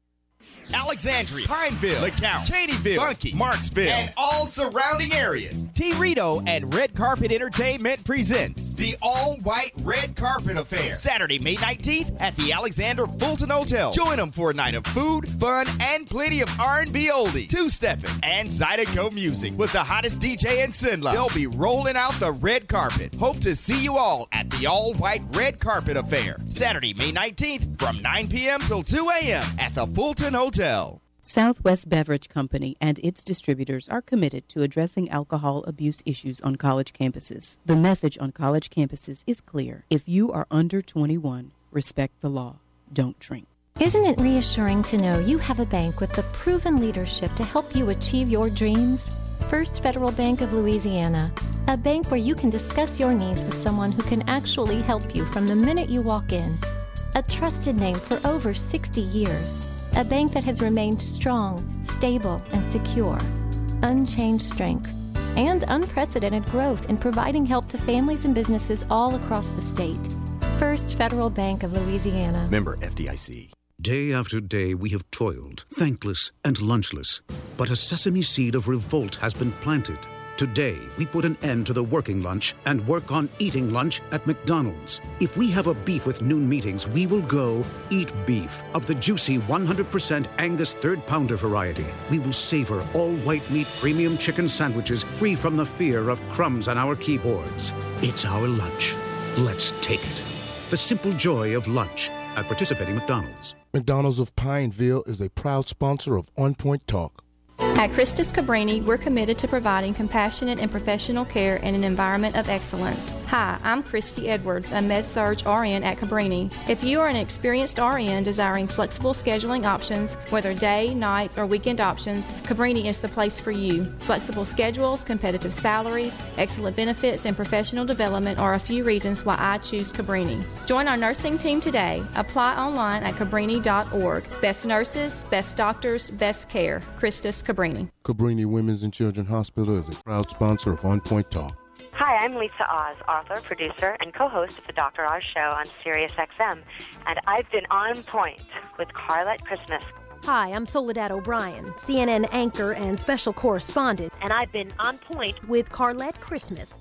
[SPEAKER 10] Alexandria, Pineville, LeCount, Cheneyville, Bunkie, Marksville, and all surrounding areas. T. Rito and Red Carpet Entertainment presents the All-White Red Carpet Affair, Saturday, May 19th at the Alexander Fulton Hotel. Join them for a night of food, fun, and plenty of R&B oldies, two-stepping, and Zydeco music with the hottest DJ in Sinla. They'll be rolling out the red carpet. Hope to see you all at the All-White Red Carpet Affair, Saturday, May 19th from 9 p.m. till 2 a.m. at the Fulton Hotel.
[SPEAKER 1] Southwest Beverage Company and its distributors are committed to addressing alcohol abuse issues on college campuses. The message on college campuses is clear. If you are under 21, respect the law. Don't drink.
[SPEAKER 16] Isn't it reassuring to know you have a bank with the proven leadership to help you achieve your dreams? First Federal Bank of Louisiana, a bank where you can discuss your needs with someone who can actually help you from the minute you walk in. A trusted name for over 60 years. A bank that has remained strong, stable, and secure. Unchanged strength and unprecedented growth in providing help to families and businesses all across the state. First Federal Bank of Louisiana.
[SPEAKER 9] Member FDIC. Day after day we have toiled, thankless and lunchless. But a sesame seed of revolt has been planted. Today, we put an end to the working lunch and work on eating lunch at McDonald's. If we have a beef with noon meetings, we will go eat beef of the juicy 100% Angus third pounder variety. We will savor all white meat premium chicken sandwiches free from the fear of crumbs on our keyboards. It's our lunch. Let's take it. The simple joy of lunch at participating McDonald's.
[SPEAKER 5] McDonald's of Pineville is a proud sponsor of On Point Talk.
[SPEAKER 17] At Christus Cabrini, we're committed to providing compassionate and professional care in an environment of excellence. Hi, I'm Christy Edwards, a Med-Surg RN at Cabrini. If you are an experienced RN desiring flexible scheduling options, whether day, nights, or weekend options, Cabrini is the place for you. Flexible schedules, competitive salaries, excellent benefits, and professional development are a few reasons why I choose Cabrini. Join our nursing team today. Apply online at cabrini.org. Best nurses, best doctors, best care. Christus Cabrini.
[SPEAKER 5] Cabrini Women's and Children's Hospital is a proud sponsor of On Point Talk.
[SPEAKER 18] Hi, I'm Lisa Oz, author, producer, and co-host of the Dr. Oz Show on SiriusXM, and I've been on point with Carlette Christmas.
[SPEAKER 24] Hi, I'm Soledad O'Brien, CNN anchor and special correspondent,
[SPEAKER 18] and I've been on point
[SPEAKER 24] with Carlette Christmas.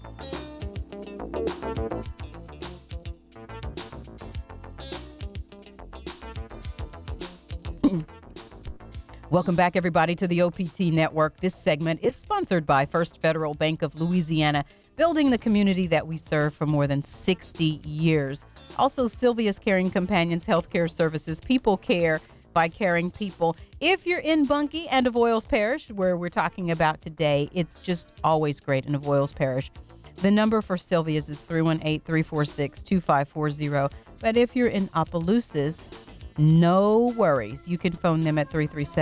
[SPEAKER 1] Welcome back, everybody, to the OPT Network. This segment is sponsored by First Federal Bank of Louisiana, building the community that we serve for more than 60 years. Also, Sylvia's Caring Companions Healthcare Services, People Care by Caring People. If you're in Bunkie and Avoyelles Parish, where we're talking about today, it's just always great in Avoyelles Parish. The number for Sylvia's is 318-346-2540. But if you're in Opelousas, no worries. You can phone them at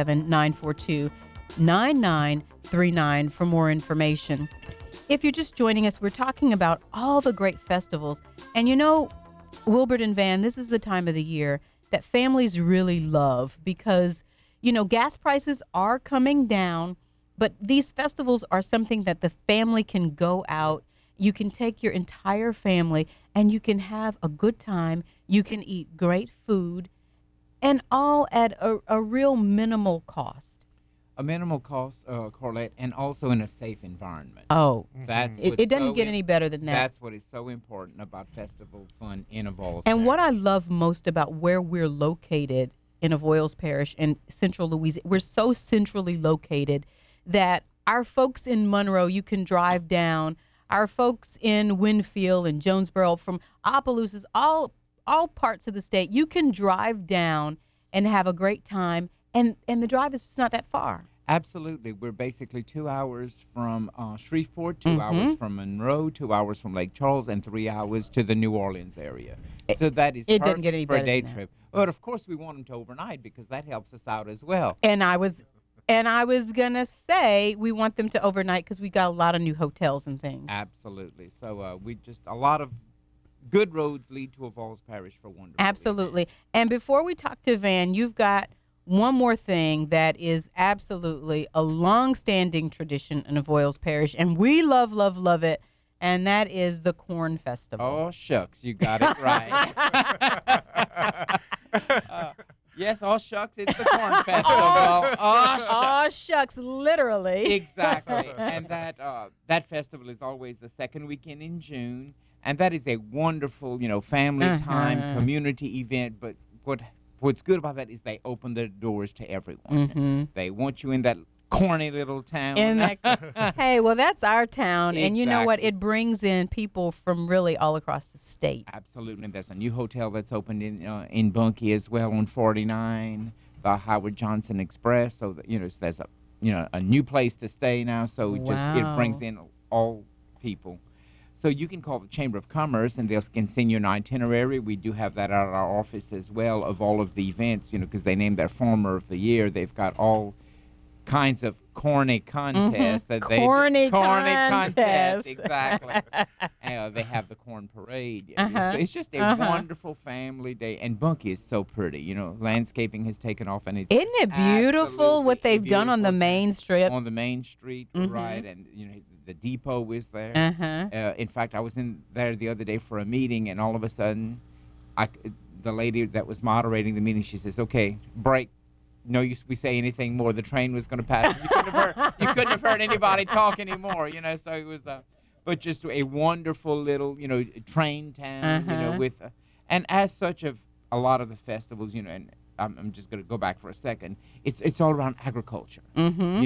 [SPEAKER 1] 337-942-9939 for more information. If you're just joining us, we're talking about all the great festivals. And you know, Wilbert and Van, this is the time of the year that families really love because, you know, gas prices are coming down, but these festivals are something that the family can go out. You can take your entire family and you can have a good time. You can eat great food. And all at a real minimal cost.
[SPEAKER 14] A minimal cost, Corlette, and also in a safe environment.
[SPEAKER 1] Oh,
[SPEAKER 14] that's
[SPEAKER 1] it doesn't get any better than that.
[SPEAKER 14] That's what is so important about festival fun in Avoyelles.
[SPEAKER 1] And what I love most about where we're located in Avoyelles Parish in central Louisiana, we're so centrally located that our folks in Monroe, you can drive down. Our folks in Winfield and Jonesboro, from Opelousas, all parts of the state, you can drive down and have a great time. And the drive is just not that far.
[SPEAKER 14] Absolutely. We're basically 2 hours from Shreveport, 2 hours from Monroe, 2 hours from Lake Charles, and 3 hours to the New Orleans area. So that is
[SPEAKER 1] it doesn't get any
[SPEAKER 14] perfect for a
[SPEAKER 1] better
[SPEAKER 14] day
[SPEAKER 1] than that.
[SPEAKER 14] trip. But of course, we want them to overnight because that helps us out as well.
[SPEAKER 1] And I was gonna say we want them to overnight because we got a lot of new hotels and things.
[SPEAKER 14] Absolutely. So a lot of good roads lead to Avoyelles Parish for wonderful.
[SPEAKER 1] Absolutely. And before we talk to Van, you've got one more thing that is absolutely a long-standing tradition in Avoyelles Parish, and we love, love, love it, and that is the Corn Festival.
[SPEAKER 14] Oh, shucks, you got it right. Yes, all shucks, it's the Corn Festival.
[SPEAKER 1] Oh, shucks, literally.
[SPEAKER 14] Exactly. And that festival is always the second weekend in June, and that is a wonderful, family time, community event, but what's good about that is they open their doors to everyone. They want you in that corny little town.
[SPEAKER 1] Hey, well, that's our town.
[SPEAKER 14] Exactly.
[SPEAKER 1] And you know what? It brings in people from really all across the state.
[SPEAKER 14] Absolutely. And there's a new hotel that's opened in Bunkie as well on 49, the Howard Johnson Express. So, there's a new place to stay now. So it brings in all people. So you can call the Chamber of Commerce, and they can send you an itinerary. We do have that at our office as well of all of the events, because they named their Farmer of the Year. They've got all kinds of corny contests that
[SPEAKER 1] corny
[SPEAKER 14] contests, exactly. They have the corn parade. So it's just a wonderful family day, and Bunkie is so pretty. Landscaping has taken off, and
[SPEAKER 1] isn't it beautiful what they've done on the main strip?
[SPEAKER 14] On the main street, right, and the depot is there. In fact, I was in there the other day for a meeting, and all of a sudden, the lady that was moderating the meeting, she says, "Okay, break. No use we say anything more. The train was going to pass." You couldn't have heard anybody talk anymore. So it was, but just a wonderful little, train town. With, and as such of a lot of the festivals, and I'm just going to go back for a second. It's all around agriculture. Corn.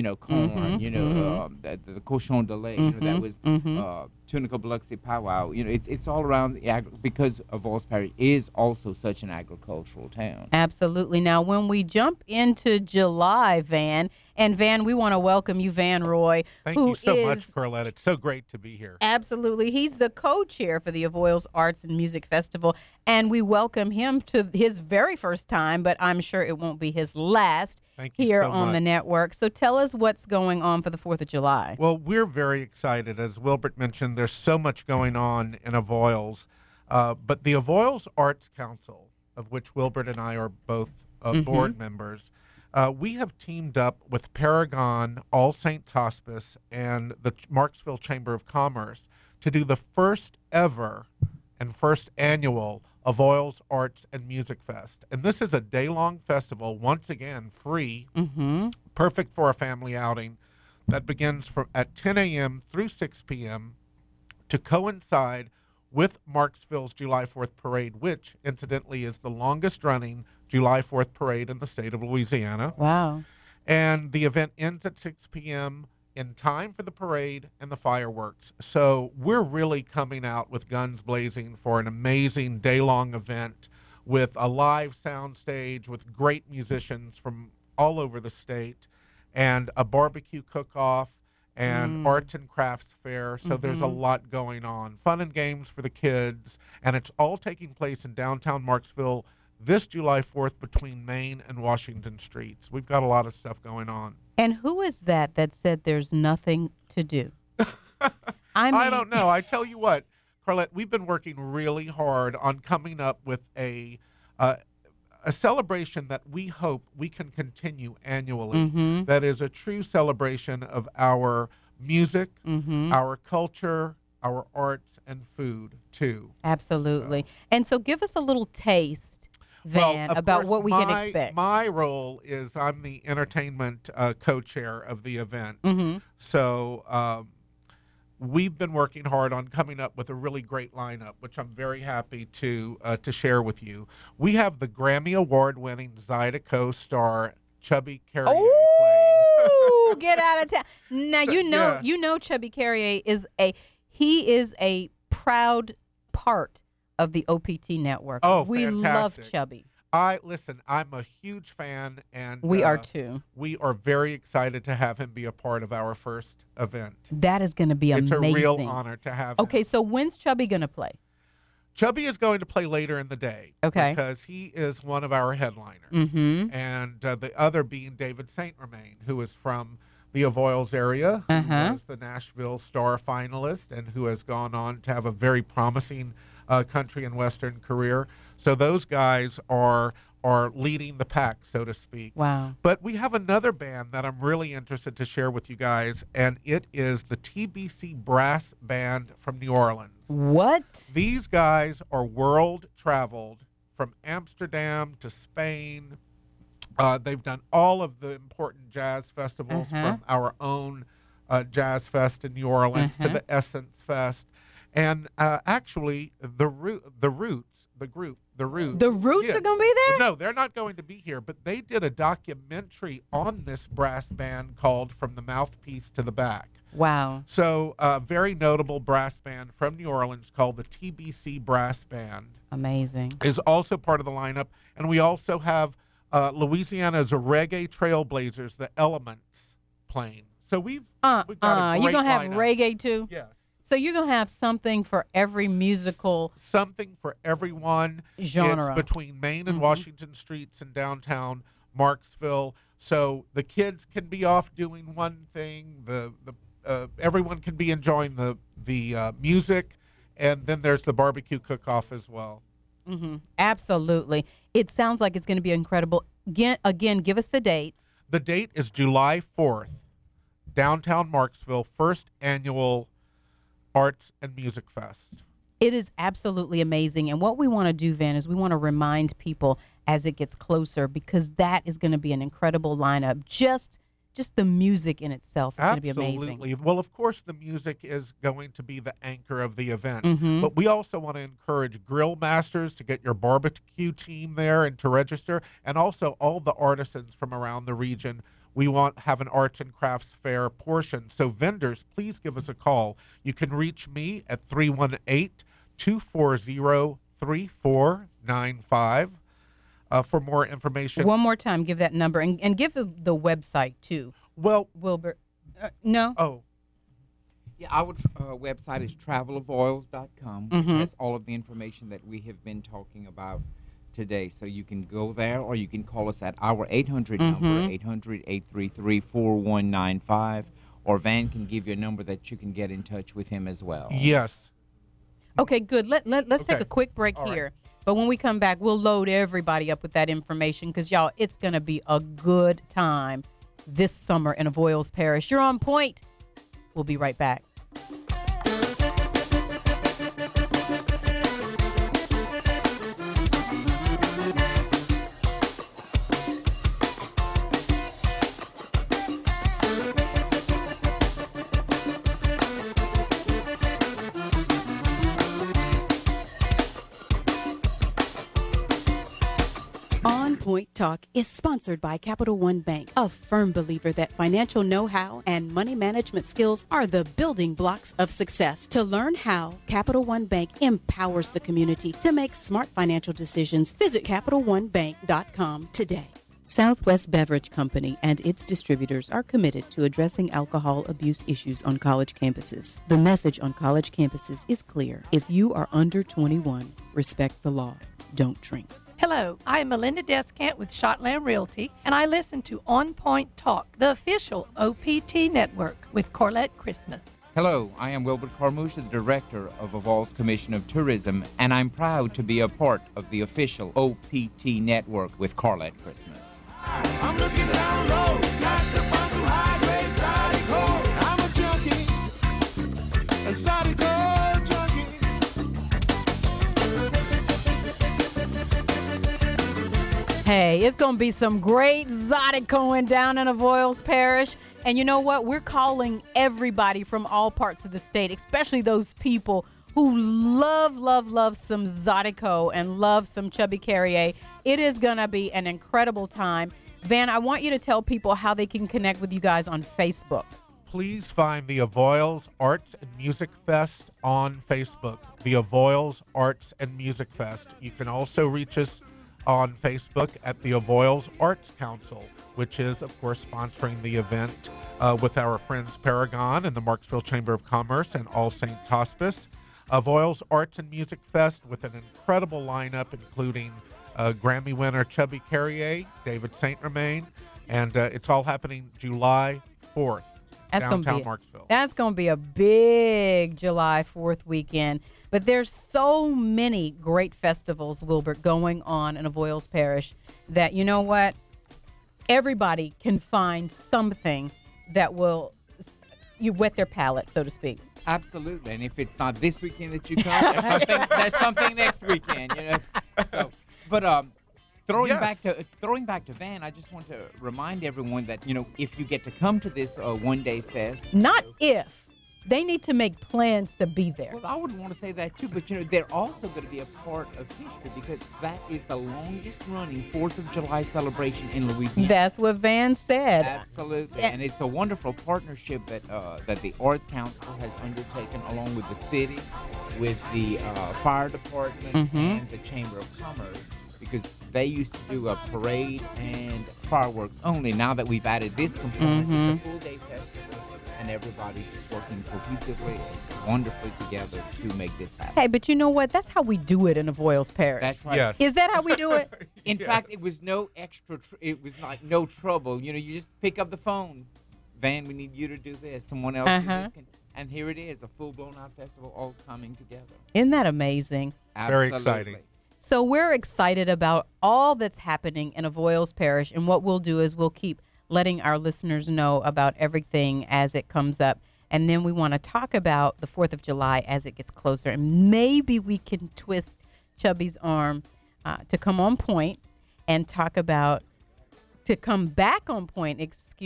[SPEAKER 14] The cochon de lait. That was Tunica Biloxi powwow. It's all around the because Avoyelles Parish is also such an agricultural town.
[SPEAKER 1] Absolutely. Now, when we jump into July, Van, we want to welcome you, Van Roy.
[SPEAKER 11] Thank you so much, Corlette. It's so great to be here.
[SPEAKER 1] Absolutely. He's the co-chair for the Avoyelles Arts and Music Festival, and we welcome him to his very first time, but I'm sure it won't be his last here on the network. So tell us what's going on for the 4th of July.
[SPEAKER 11] Well, we're very excited. As Wilbert mentioned, there's so much going on in Avoyelles. But the Avoyelles Arts Council, of which Wilbert and I are both board members, we have teamed up with Paragon, All Saints Hospice, and the Marksville Chamber of Commerce to do the first ever and first annual Avoyelles Arts and Music Fest. And this is a day-long festival, once again, free, perfect for a family outing, that begins at 10 a.m. through 6 p.m. to coincide with Marksville's July 4th Parade, which, incidentally, is the longest-running July 4th Parade in the state of Louisiana.
[SPEAKER 1] Wow.
[SPEAKER 11] And the event ends at 6 p.m., in time for the parade and the fireworks. So we're really coming out with guns blazing for an amazing day-long event with a live sound stage with great musicians from all over the state and a barbecue cook-off and arts and crafts fair. So there's a lot going on. Fun and games for the kids. And it's all taking place in downtown Marksville this July 4th between Main and Washington Streets. We've got a lot of stuff going on.
[SPEAKER 1] And who is that said there's nothing to do?
[SPEAKER 11] I don't know. I tell you what, Carlette, we've been working really hard on coming up with a celebration that we hope we can continue annually. That is a true celebration of our music, our culture, our arts, and food, too.
[SPEAKER 1] Absolutely. And so give us a little taste Van,
[SPEAKER 11] of
[SPEAKER 1] about
[SPEAKER 11] course,
[SPEAKER 1] what we can expect?
[SPEAKER 11] My role is I'm the entertainment co-chair of the event.
[SPEAKER 1] Mhm.
[SPEAKER 11] So we've been working hard on coming up with a really great lineup, which I'm very happy to share with you. We have the Grammy Award-winning Zydeco star Chubby Carrier playing.
[SPEAKER 1] Oh, get out of town! Now
[SPEAKER 11] So,
[SPEAKER 1] you know Chubby Carrier is a proud part of the OPT network.
[SPEAKER 11] Oh,
[SPEAKER 1] we
[SPEAKER 11] fantastic.
[SPEAKER 1] love Chubby.
[SPEAKER 11] Listen, I'm a huge fan, and
[SPEAKER 1] We are too.
[SPEAKER 11] We are very excited to have him be a part of our first event.
[SPEAKER 1] That is going to be
[SPEAKER 11] It's
[SPEAKER 1] amazing.
[SPEAKER 11] a real honor to have him.
[SPEAKER 1] Okay, so when's Chubby going to play?
[SPEAKER 11] Chubby is going to play later in the day.
[SPEAKER 1] Okay.
[SPEAKER 11] Because he is one of our headliners.
[SPEAKER 1] Mm-hmm.
[SPEAKER 11] And the other being David St. Romain, who is from the Avoyelles area, who was the Nashville Star finalist, and who has gone on to have a very promising country and western career. So those guys are leading the pack, so to speak.
[SPEAKER 1] Wow.
[SPEAKER 11] But we have another band that I'm really interested to share with you guys, and it is the TBC Brass Band from New Orleans.
[SPEAKER 1] What?
[SPEAKER 11] These guys are world traveled from Amsterdam to Spain. They've done all of the important jazz festivals from our own Jazz Fest in New Orleans to the Essence Fest. And actually, the Roots
[SPEAKER 1] yes. are going to be there?
[SPEAKER 11] No, they're not going to be here, but they did a documentary on this brass band called From the Mouthpiece to the Back.
[SPEAKER 1] Wow.
[SPEAKER 11] So a very notable brass band from New Orleans called the TBC Brass Band.
[SPEAKER 1] Amazing.
[SPEAKER 11] Is also part of the lineup. And we also have Louisiana's reggae trailblazers, the Elements, playing. So we've got a great
[SPEAKER 1] you're going to have
[SPEAKER 11] lineup.
[SPEAKER 1] reggae too?
[SPEAKER 11] Yes.
[SPEAKER 1] So you're going to have something for every musical.
[SPEAKER 11] Something for everyone.
[SPEAKER 1] Genre.
[SPEAKER 11] It's between Main and Washington Streets in downtown Marksville. So the kids can be off doing one thing. Everyone can be enjoying the music. And then there's the barbecue cook-off as well.
[SPEAKER 1] Mm-hmm. Absolutely. It sounds like it's going to be incredible. Again, give us the dates.
[SPEAKER 11] The date is July 4th, downtown Marksville, first annual Arts and Music Fest.
[SPEAKER 1] It is absolutely amazing. And what we want to do, Van, is we want to remind people as it gets closer, because that is going to be an incredible lineup. Just the music in itself is going to be amazing.
[SPEAKER 11] Absolutely. Well, of course, the music is going to be the anchor of the event.
[SPEAKER 1] Mhm.
[SPEAKER 11] But we also want to encourage grill masters to get your barbecue team there and to register, and also all the artisans from around the region. We want to have an arts and crafts fair portion. So vendors, please give us a call. You can reach me at 318-240-3495 for more information.
[SPEAKER 1] One more time, give that number and give the website too.
[SPEAKER 11] Well,
[SPEAKER 1] Wilbert, no?
[SPEAKER 11] Oh.
[SPEAKER 14] Yeah, our website is travelavoils.com, which
[SPEAKER 1] Mhm.
[SPEAKER 14] has all of the information that we have been talking about today. So you can go there, or you can call us at our 800 number, 800-833-4195, or Van can give you a number that you can get in touch with him as well.
[SPEAKER 11] Yes.
[SPEAKER 1] Okay, good. Let's take
[SPEAKER 14] Okay.
[SPEAKER 1] a quick break
[SPEAKER 14] All right.
[SPEAKER 1] here. But when we come back, we'll load everybody up with that information because, y'all, it's going to be a good time this summer in Avoyelles Parish. You're on point. We'll be right back. On Point Talk is sponsored by Capital One Bank, a firm believer that financial know-how and money management skills are the building blocks of success. To learn how Capital One Bank empowers the community to make smart financial decisions, visit CapitalOneBank.com today. Southwest Beverage Company and its distributors are committed to addressing alcohol abuse issues on college campuses. The message on college campuses is clear. If you are under 21, respect the law. Don't drink.
[SPEAKER 19] Hello, I am Melinda Descant with Shotland Realty, and I listen to On Point Talk, the official OPT network with Corlette Christmas.
[SPEAKER 14] Hello, I am Wilbert Carmouche, the Director of Avoyelles Commission of Tourism, and I'm proud to be a part of the official OPT network with Corlette Christmas.
[SPEAKER 20] I'm looking down low, got to find some high-grade Zydeco. I'm a junkie, a Zydeco junkie.
[SPEAKER 1] Hey, it's going to be some great Zydecoing down in Avoyelles Parish. And you know what? We're calling everybody from all parts of the state, especially those people who love some Zydeco and love some Chubby Carrier. It is going to be an incredible time. Van, I want you to tell people how they can connect with you guys on Facebook.
[SPEAKER 11] Please find the Avoyelles Arts and Music Fest on Facebook. The Avoyelles Arts and Music Fest. You can also reach us on Facebook at the Avoyelles Arts Council, which is, of course, sponsoring the event with our friends Paragon and the Marksville Chamber of Commerce and All Saints Hospice. Avoyelles Arts and Music Fest with an incredible lineup, including Grammy winner Chubby Carrier, David St. Germain, and it's all happening July 4th, downtown Marksville.
[SPEAKER 1] That's going to be a big July 4th weekend. But there's so many great festivals, Wilbert, going on in Avoyelles Parish that, you know what, everybody can find something that will you whet their palate, so to speak.
[SPEAKER 14] Absolutely, and if it's not this weekend that you come, there's something next weekend, you know. So, but throwing back to Van, I just want to remind everyone that, you know, if you get to come to this one-day fest,
[SPEAKER 1] not if. They need to make plans to be there.
[SPEAKER 14] Well, I would want to say that too, but you know, they're also going to be a part of history because that is the longest running 4th of July celebration in Louisiana.
[SPEAKER 1] That's what Van said.
[SPEAKER 14] Absolutely, and it's a wonderful partnership that that the Arts Council has undertaken along with the city, with the fire department and the Chamber of Commerce, because they used to do a parade and fireworks only. Now that we've added this component, it's a full day festival. And everybody's working cohesively and wonderfully together to make this happen.
[SPEAKER 1] Hey, but you know what? That's how we do it in Avoyelles Parish.
[SPEAKER 14] That's right.
[SPEAKER 11] Yes.
[SPEAKER 1] Is that how we do it?
[SPEAKER 14] In fact, it was no extra. It was like no trouble. You know, you just pick up the phone. Van, we need you to do this. Someone else do this. And here it is, a full-blown out festival all coming together.
[SPEAKER 1] Isn't that amazing?
[SPEAKER 11] Very exciting.
[SPEAKER 1] So we're excited about all that's happening in Avoyelles Parish, and what we'll do is we'll keep letting our listeners know about everything as it comes up. And then we want to talk about the 4th of July as it gets closer. And maybe we can twist Chubby's arm to come on point and talk about, to come back on point,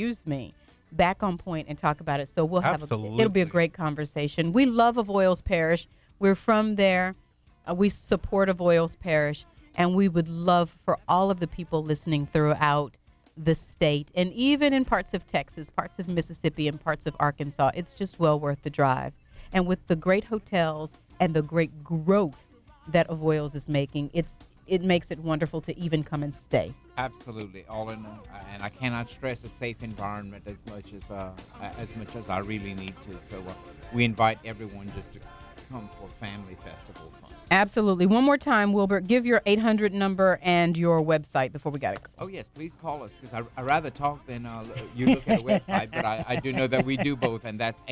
[SPEAKER 1] back on point and talk about it. So we'll have it'll be a great conversation. We love Avoyelles Parish. We're from there. We support Avoyelles Parish. And we would love for all of the people listening throughout the state, and even in parts of Texas, parts of Mississippi, and parts of Arkansas. It's just well worth the drive. And with the great hotels and the great growth that Avoyelles is making, it makes it wonderful to even come and stay.
[SPEAKER 14] Absolutely, all in, and I cannot stress a safe environment as much as I really need to. So we invite everyone just to come for family festival fun.
[SPEAKER 1] Absolutely. One more time, Wilbert, give your 800 number and your website before we got to go.
[SPEAKER 14] Oh, yes, please call us, because I rather talk than you look at a website, but I do know that we do both, and that's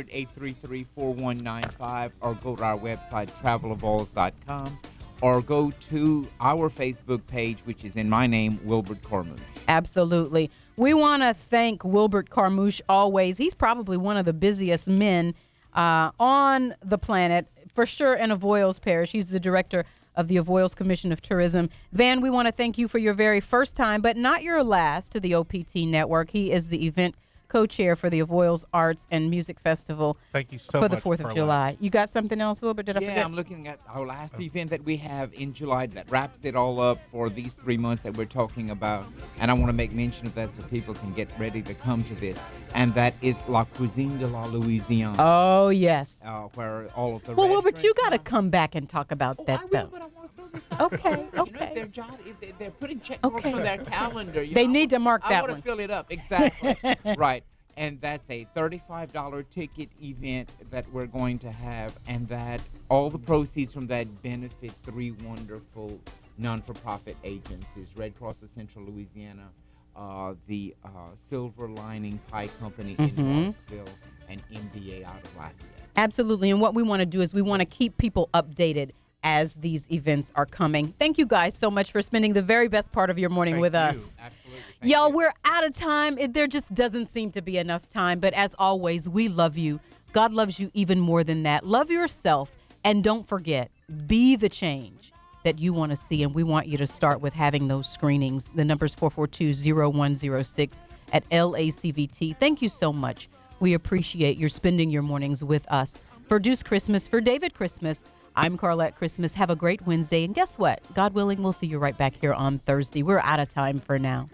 [SPEAKER 14] 800-833-4195, or go to our website, travelavoyelles.com, or go to our Facebook page, which is in my name, Wilbert Carmouche.
[SPEAKER 1] Absolutely. We want to thank Wilbert Carmouche always. He's probably one of the busiest men on the planet, for sure, in Avoyelles Parish. He's the director of the Avoyelles Commission of Tourism. Van, we want to thank you for your very first time, but not your last, to the OPT Network. He is the event co-chair for the Avoyelles Arts and Music Festival.
[SPEAKER 11] Thank you so
[SPEAKER 1] for
[SPEAKER 11] much
[SPEAKER 1] the 4th of July. You got something else, Wilbur? Did I forget?
[SPEAKER 14] Yeah, I'm looking at our last event that we have in July that wraps it all up for these 3 months that we're talking about. And I want to make mention of that so people can get ready to come to this. And that is La Cuisine de la Louisiane.
[SPEAKER 1] Oh, yes.
[SPEAKER 14] Where all of the
[SPEAKER 1] Well, Wilbert, you got to come back and talk about that, though.
[SPEAKER 14] But I want to throw this out.
[SPEAKER 1] Okay.
[SPEAKER 14] If they're putting check marks on their calendar.
[SPEAKER 1] They need to mark that
[SPEAKER 14] I
[SPEAKER 1] one.
[SPEAKER 14] want to fill it up. Exactly. Right. And that's a $35 ticket event that we're going to have, and that all the proceeds from that benefit 3 wonderful non-for-profit agencies: Red Cross of Central Louisiana, the Silver Lining Pie Company in Marksville, and MBA out of Lafayette.
[SPEAKER 1] Absolutely. And what we want to do is we want to keep people updated as these events are coming. Thank you guys so much for spending the very best part of your morning with us.
[SPEAKER 14] Absolutely.
[SPEAKER 1] Y'all, we're out of time. There just doesn't seem to be enough time. But as always, we love you. God loves you even more than that. Love yourself. And don't forget, be the change that you want to see, and we want you to start with having those screenings. The number's 442-0106 at LACVT. Thank you so much. We appreciate your spending your mornings with us. For Deuce Christmas, for David Christmas, I'm Carlette Christmas. Have a great Wednesday. And guess what? God willing, we'll see you right back here on Thursday. We're out of time for now.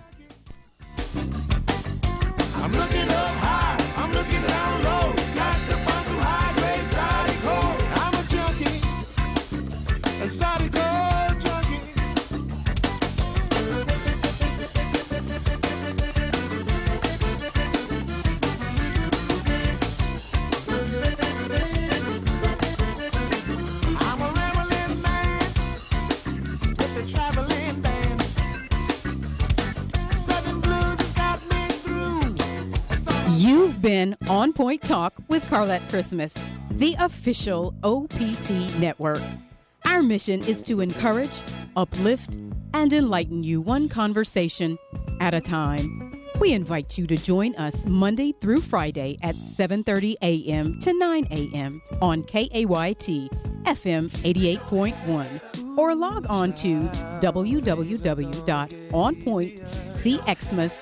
[SPEAKER 20] I'm looking up high, I'm looking down low. Got to find some high-grade Zydeco. I'm a junkie, a Zydeco junkie. I'm a rambling man with a traveling band. Southern blues has got me through.
[SPEAKER 12] You've been On Point Talk with Carlette Christmas, the official OPT network. Our mission is to encourage, uplift, and enlighten you one conversation at a time. We invite you to join us Monday through Friday at 7:30 a.m. to 9 a.m. on KAYT FM 88.1 or log on to www.onpointcxmas.com.